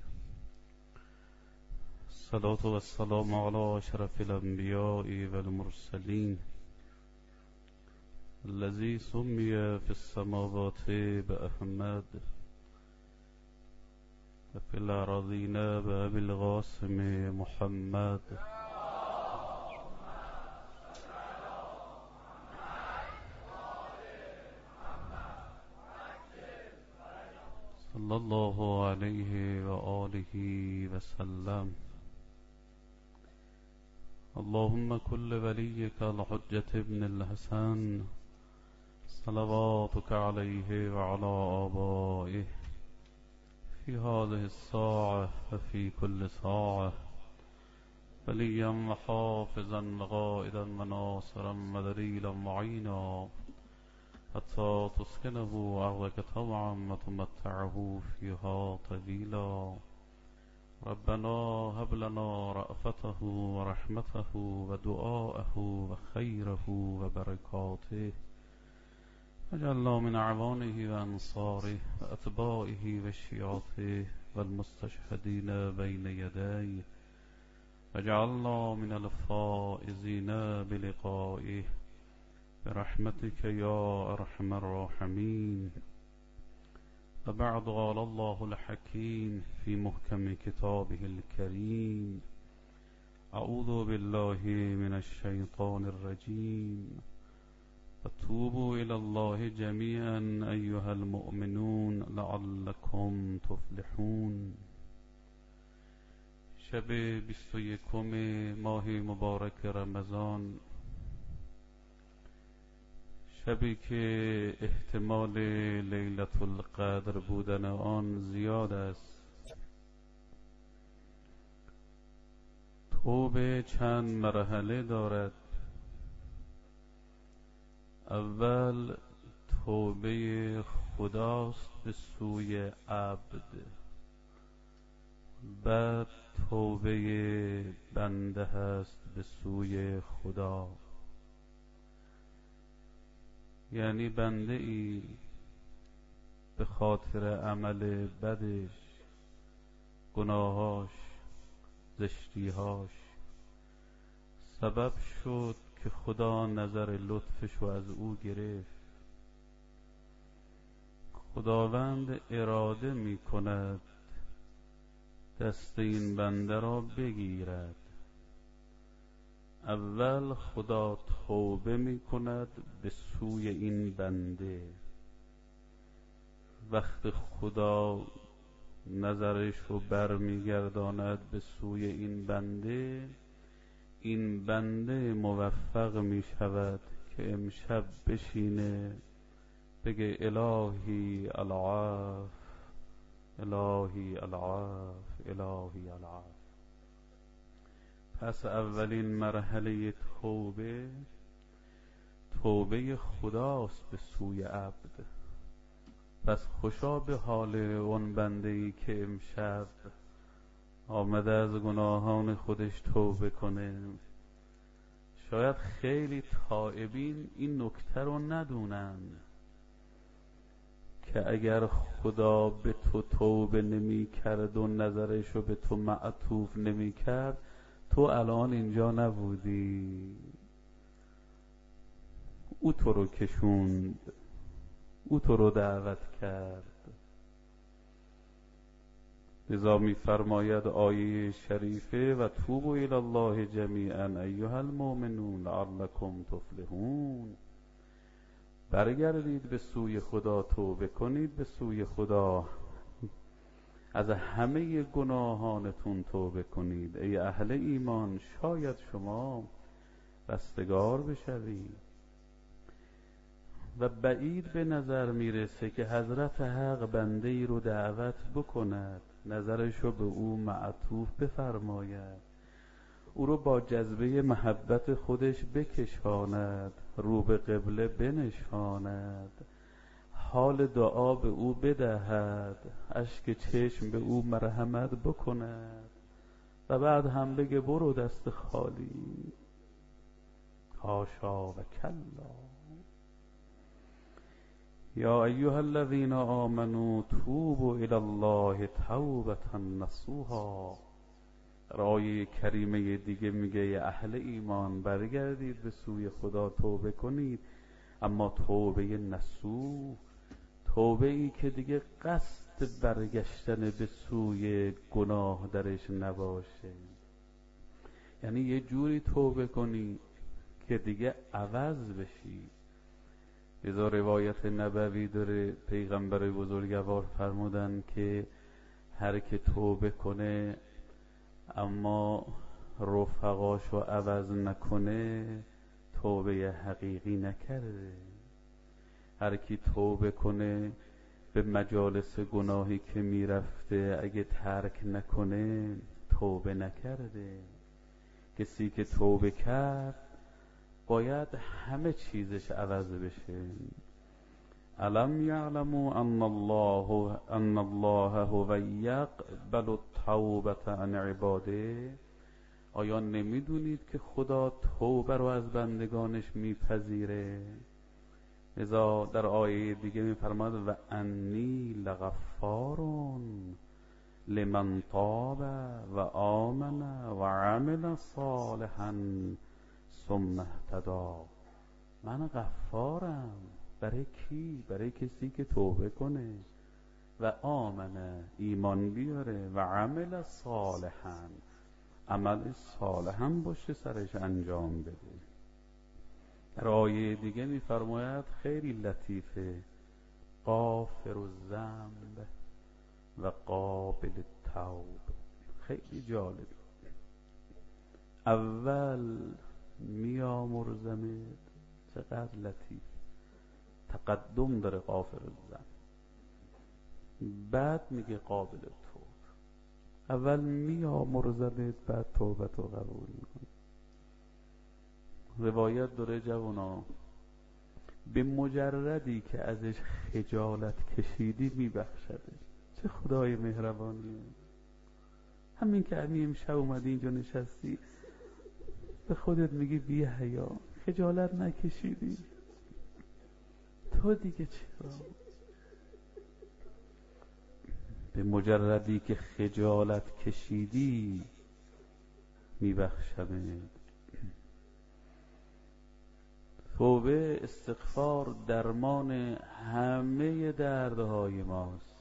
الصلاة والسلام على اشرف الانبیاء و المرسلین الذي سمي في السماوات بأحمد وفي الأراضين بأبي القاسم محمد. صلى الله عليه وآله وسلم. اللهم كل وليك الحجة ابن الحسن صلواتك عليه وعلى آبائه في هذه الساعة وفي كل ساعة وليا وحافظا وقائدا وناصرا ودليلا معينا حتى تسكنه أرضك طوعا وتمتعه فيها طويلا. ربنا هب لنا رأفته ورحمته ودعاءه وخيره وبركاته واجعلنا من أعوانه وأنصاره وأتباعه وشيعته والمستشهدين بين يديه واجعلنا من الفائزين بلقائه برحمتك يا أرحم الراحمين. وبعد قال الله الحكيم في محكم كتابه الكريم: أعوذ بالله من الشيطان الرجيم وتوبوا إلى الله جميعا أيها المؤمنون لعلكم تفلحون. شب بیست و یکم ماه مبارک رمضان، شبی که احتمال لیلة القدر بودن آن زیاد است. توبه چند مرحله دارد. اول توبه خداست به سوی عبد، بعد توبه بنده هست به سوی خدا. یعنی بنده ای به خاطر عمل بدش، گناهاش، زشتیهاش سبب شد که خدا نظر لطفش رو از او گرفت. خداوند اراده می کند دست این بنده را بگیرد. اول خدا توبه می کند به سوی این بنده. وقت خدا نظرش رو بر می گرداند به سوی این بنده، این بنده موفق می شود که امشب بشینه بگه الهی العفو، الهی العفو، الهی العفو. پس اولین مرحله توبه توبه خداست به سوی عبد. پس خوشا به حال اون بنده ای که امشب آمده از گناهان خودش توبه کنه. شاید خیلی تائبین این نکته رو ندونن که اگر خدا به تو توبه نمی کرد و نظرش رو به تو معطوف نمی کرد، تو الان اینجا نبودی. او تو رو کشوند، او تو رو دعوت کرد. لذا می فرماید آیه شریفه: و توبوا الی الله جمیعا ایها المؤمنون لعلکم تفلحون. برگردید به سوی خدا، توبه کنید به سوی خدا، از همه گناهانتون توبه کنید ای اهل ایمان، شاید شما رستگار بشوید. و بعید به نظر میرسه که حضرت حق بنده ای رو دعوت بکند، نظرش رو به او معطوف بفرماید، او رو با جذبه محبت خودش بکشاند، رو به قبله بنشاند، حال دعا به او بدهد، اشک چشم به او مرحمت بکند و بعد هم بگه برو دست خالی. حاشا و کلا. یا ایها الذین آمنوا توبوا الی الله توبة نصوحا. در آیه کریمه دیگه میگه ای اهل ایمان برگردید به سوی خدا توبه کنید، اما توبه نصوح، توبه ای که دیگه قصد برگشتن به سوی گناه درش نباشه. یعنی یه جوری توبه کنی که دیگه عوض بشی. لذا روایت نبوی داره، پیغمبر بزرگوار فرمودن که هر که توبه کنه اما رفقاشو عوض نکنه توبه حقیقی نکرده. هر کی توبه کنه به مجالس گناهی که میرفته اگه ترک نکنه توبه نکرده. کسی که توبه کرد باید همه چیزش عوض بشه. الم یعلموا ان الله ان الله هو یقبل التوبة عن عباده. آیا نمیدونید که خدا توبه رو از بندگانش میپذیره؟ لذا در آیه دیگه میفرماد و انی لغفارون لمن تاب و آمن و عمل صالحا ثم اهتدی. من غفارم. برای کی؟ برای کسی که توبه کنه و آمنه، ایمان بیاره، و عمل صالحا، عمل صالح هم باشه سرش انجام بده. در آیه دیگه میفرماید خیلی لطیفه، غافر الذنب و قابل التوب. خیلی جالب. اول میامرزمت، چقدر لطیف، تقدم داره غافر الذنب، بعد میگه قابل التوب. اول میامرزمت بعد توبت رو قبول میکنه. روایت داره جوانا به مجردی که ازش خجالت کشیدی میبخشدش. چه خدای مهربانیه. همین که همین امشب اومدی اینجا نشستی به خودت میگی بی حیا، خجالت نکشیدی تو دیگه چرا؟ به مجردی که خجالت کشیدی میبخشمه. توبه، استغفار درمان همه دردهای ماست.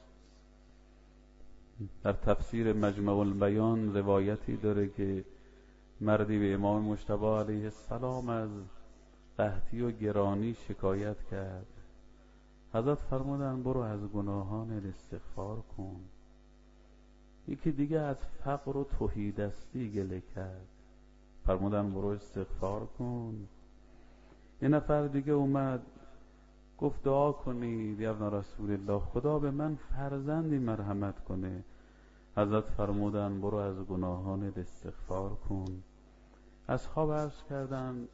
در تفسیر مجمع البیان روایتی داره که مردی به امام مجتبی علیه السلام از قحطی و گرانی شکایت کرد. حضرت فرمودن برو از گناهان استغفار کن. یکی دیگه از فقر و تهیدستی گله کرد، فرمودن برو استغفار کن. یه نفر دیگه اومد گفت دعا کنید یا ابن رسول الله خدا به من فرزندی مرحمت کنه. حضرت فرمودن برو از گناهان استغفار کن. اصحاب عرض کردن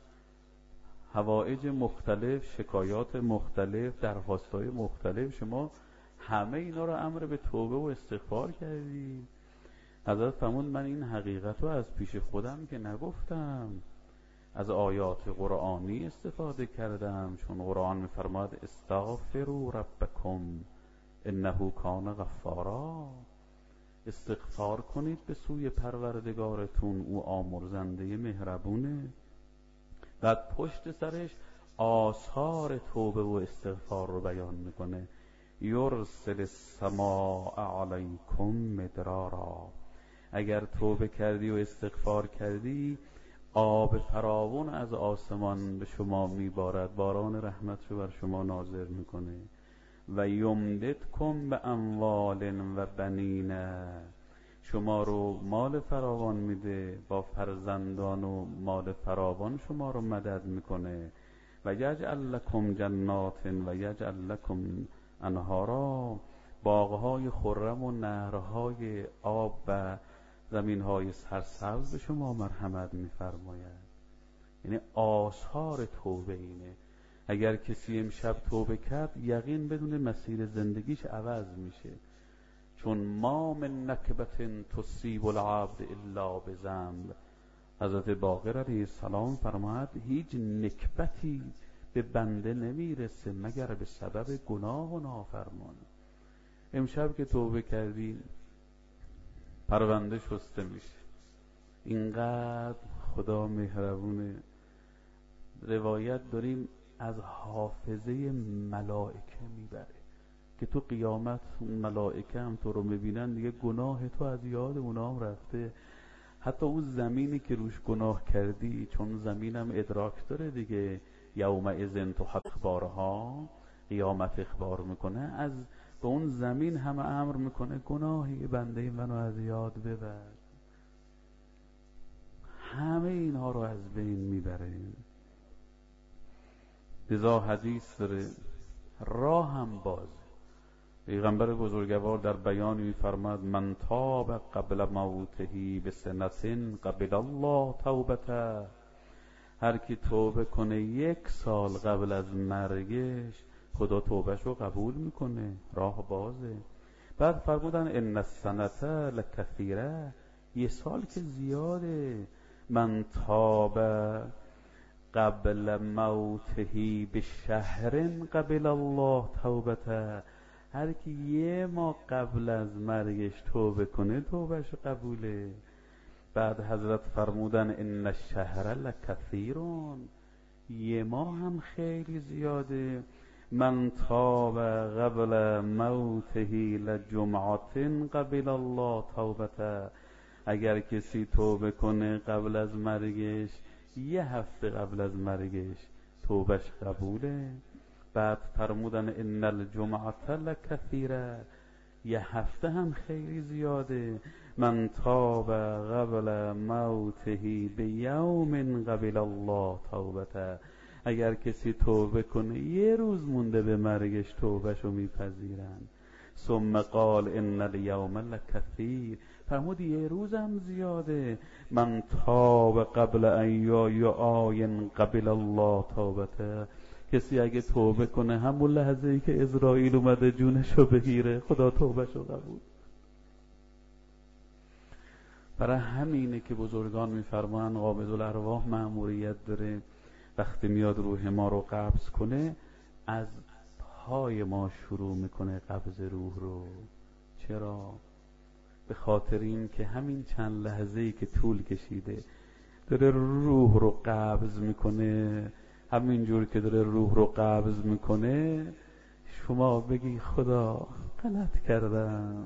حوائج مختلف، شکایات مختلف، درخواستهای مختلف، شما همه اینا رو امر به توبه و استغفار کردی. حضرت فرمود من این حقیقت رو از پیش خودم که نگفتم، از آیات قرآنی استفاده کردم، چون قرآن می‌فرماد استغفروا ربکم انه کان غفارا. استغفار کنید به سوی پروردگارتون، او آمرزنده مهربونه. بعد پشت سرش آثار توبه و استغفار رو بیان میکنه. یرسل السماء علیکم مدرارا. اگر توبه کردی و استغفار کردی آب فراوان از آسمان به شما میبارد، باران رحمت رو بر شما نازل میکنه. و یمددکم به اموال و بنین، شما رو مال فراوان میده، با فرزندان و مال فراوان شما رو مدد میکنه. و یجعل لکم جنات و یجعل لکم انهارا، باغهای خرم و نهرهای آب و زمینهای سرسبز به شما مرحمت میفرماید. یعنی آثار توبه اینه. اگر کسی امشب توبه کرد یقین بدون مسیر زندگیش عوض میشه، چون ما من نکبت تصیب العبد الا بذنب. حضرت باقر علیه السلام فرماید هیچ نکبتی به بنده نمیرسه مگر به سبب گناه و نافرمانی. امشب که توبه کردیم پرونده شسته میشه. اینقدر خدا مهربونه. روایت داریم از حافظه ملائکه میبره که تو قیامت اون ملائکه هم تو رو میبینن دیگه گناه تو از یاد اونا هم رفته. حتی اون زمینی که روش گناه کردی، چون زمینم ادراک داره دیگه، یومئذ تحق اخبارها، قیامت اخبار میکنه، از به اون زمین هم امر میکنه گناهی بنده منو از یاد ببر. همه اینها رو از بین میبره. لذا حدیث داره راه هم باز. پیغمبر بزرگوار در بیان میفرماد من تاب قبل موته بسنة قبل الله توبته. هر کی توبه کنه یک سال قبل از مرگش خدا توبهش رو قبول میکنه. راه بازه. بعد فرمودن ان السنة لکثیره، یه سال که زیاده. من تاب قبل موته بشهر قبل الله توبته. هر کی یه ماه قبل از مرگش توبه کنه توبهش قبوله. بعد حضرت فرمودن ان الشهر لکثیرون، یه ماه هم خیلی زیاده. من تاب قبل موته لجمعة قبل الله توبته. اگر کسی توبه کنه قبل از مرگش، یه هفته قبل از مرگش توبهش قبوله. بعد فرمودن ان الجمعة لکثیره، یه هفته هم خیلی زیاده. من تاب قبل موته بیوم قبل الله توبته. اگر کسی توبه کنه یه روز مونده به مرگش توبهشو میپذیرن. ثم قال ان الیوم لکثیر، فرمود یه روز هم زیاده. من تاب قبل ان یعاین قبل الله توبته. کسی اگه توبه کنه همون لحظه ای که عزرائیل اومده جونشو بگیره خدا توبهشو قبول. برای همینه که بزرگان میفرمان قابض الارواح مأموریت داره وقتی میاد روح ما رو قبض کنه از پای ما شروع میکنه قبض روح رو. چرا؟ به خاطر این که همین چند لحظه‌ای که طول کشیده داره روح رو قبض میکنه، همینجور که داره روح رو قبض میکنه شما بگی خدا غلط کردم،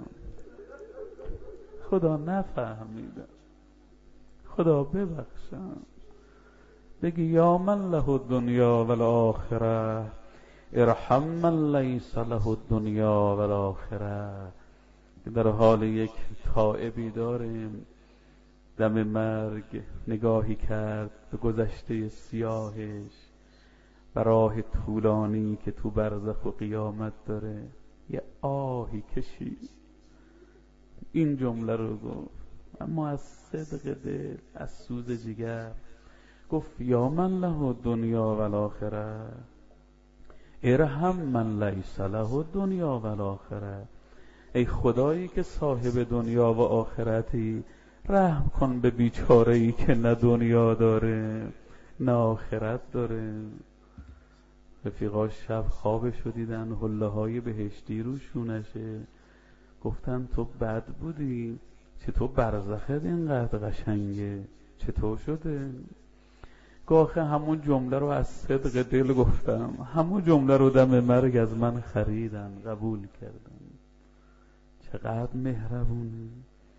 خدا نفهمیدم، خدا ببخشم. بگی یا من له الدنیا والآخره ارحم من لیس له الدنیا والآخره. در حال یک تائبی داریم دم مرگ نگاهی کرد به گذشته سیاهش، به راه طولانی که تو برزخ و قیامت داره، یه آهی کشید. این جمله رو گفت اما از صدق دل، از سوز جگر گفت یا من له دنیا و الاخره ارحم من لیس له دنیا و الاخره. ای خدایی که صاحب دنیا و آخرتی، رحم کن به بیچاره‌ای که نه دنیا داره نه آخرت داره. رفیقاش شب خوابش رو دیدن، حله های بهشتی رو شونشه. گفتن تو بد بودی، چطور برزخت اینقدر قشنگه، چطور شده؟ گاخه همون جمله رو از صدق دل گفتم، همون جمله رو دم مرگ از من خریدن، قبول کردن. چقدر مهربونه.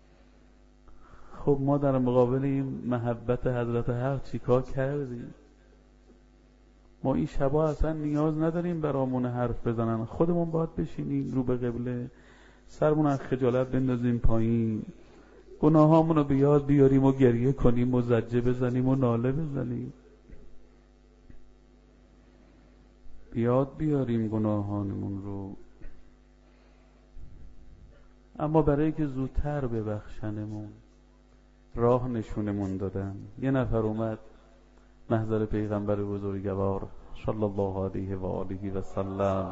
خب ما در مقابل این محبت حضرت حق چیکار کردیم؟ ما این شبا اصلا نیاز نداریم برامون حرف بزنن، خودمون باید بشینیم رو به قبله، سرمون از خجالت بندازیم پایین، گناهامون رو به یاد بیاریم و گریه کنیم و زجه بزنیم و ناله بزنیم. بیاد بیاریم گناهانمون رو. اما برای که زودتر ببخشنمون راه نشونمون دادن. یه نفر اومد محضر پیغمبر بزرگوار صلی الله علیه و آله و سلم،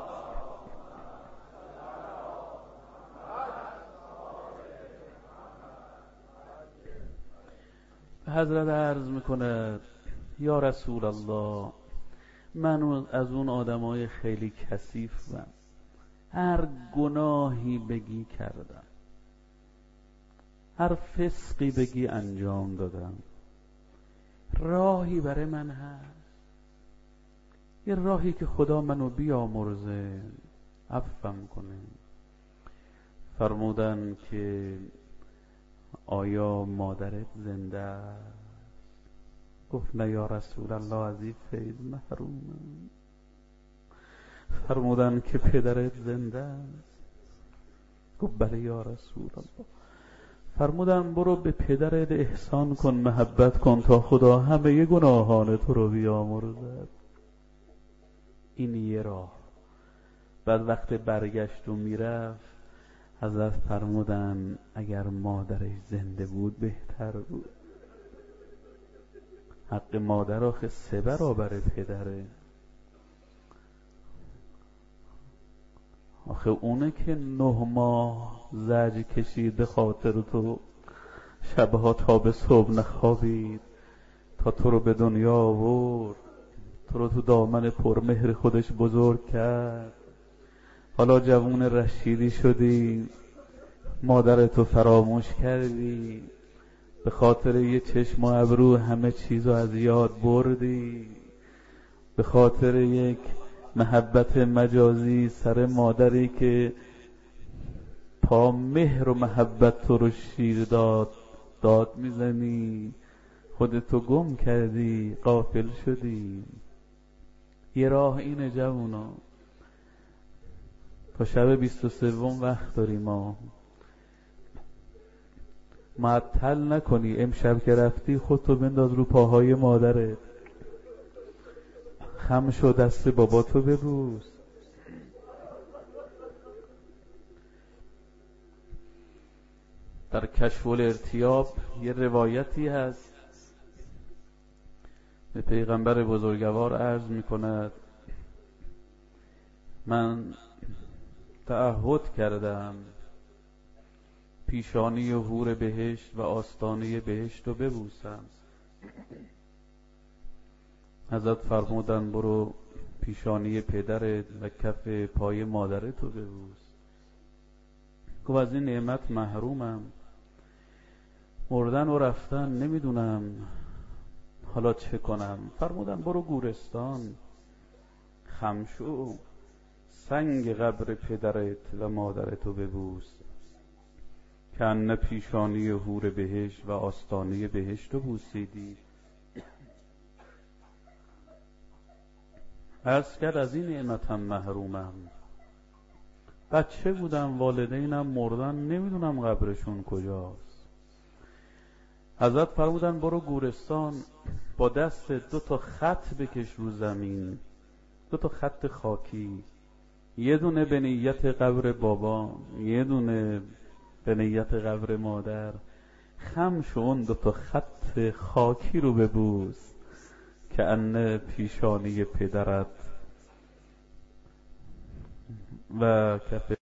حضرت عرض میکنه یا رسول الله من از اون آدمای خیلی کثیفم، هر گناهی بگی کردم، هر فسقی بگی انجام دادم. راهی برای من هست، یه راهی که خدا منو بیامرزه، عفوم کنه. فرمودن که آیا مادرت زنده است؟ گفت نه یا رسول الله، از این فیض محرومم. فرمودن که پدرت زنده است؟ گفت بله یا رسول الله. فرمودن برو به پدرت احسان کن، محبت کن تا خدا همه گناهان تو رو بیامرزد. این یه راه. بعد وقت برگشت و میرفت، حضرت فرمودن اگر مادرش زنده بود بهتر بود. حق مادر آخه سه برابر پدره. آخه اونه که نه ماه زجر کشید به خاطر تو، شبها تا به صبح نخوابید تا تو رو به دنیا آورد، تو رو تو دامن پرمهر خودش بزرگ کرد. حالا جوون رشیدی شدی، مادرتو فراموش کردی، به خاطر یه چشم و ابرو همه چیزو از یاد بردی، به خاطر یک محبت مجازی سر مادری که پا مهر و محبت تو رو شیر داد داد میزنی، خودتو گم کردی، غافل شدی. یه راه اینه جوونا، تا شب بیست و سوم وقت داریم، ما معطل نکنی. امشب که رفتی خودتو بنداز رو پاهای مادرت، خم شو، دست باباتو ببوس. در کشف الارتیاب یه روایتی هست، به پیغمبر بزرگوار عرض میکند من تعهد کردم پیشانی حور بهشت و آستانه بهشت رو ببوسم. حضرت فرمودن برو پیشانی پدرت و کف پای مادرت رو ببوس. گفت از این نعمت محرومم، مردن و رفتن نمیدونم حالا چه کنم. فرمودن برو گورستان، خم شو، سنگ قبر پدرت و مادرت رو ببوس که ان پیشانی حور بهشت و آستانه بهشت رو بوسیدی. عرض کرد از این نعمتم محرومم. بچه بودم، والدینم مردن، نمیدونم قبرشون کجاست. حضرت فرمودن برو گورستان، با دست دو تا خط بکش رو زمین، دو تا خط خاکی، یه دونه به نیت قبر بابا، یه دونه به نیت قبر مادر. خم شون دو تا خط خاکی رو ببوس که ان پیشانی پدرت و کف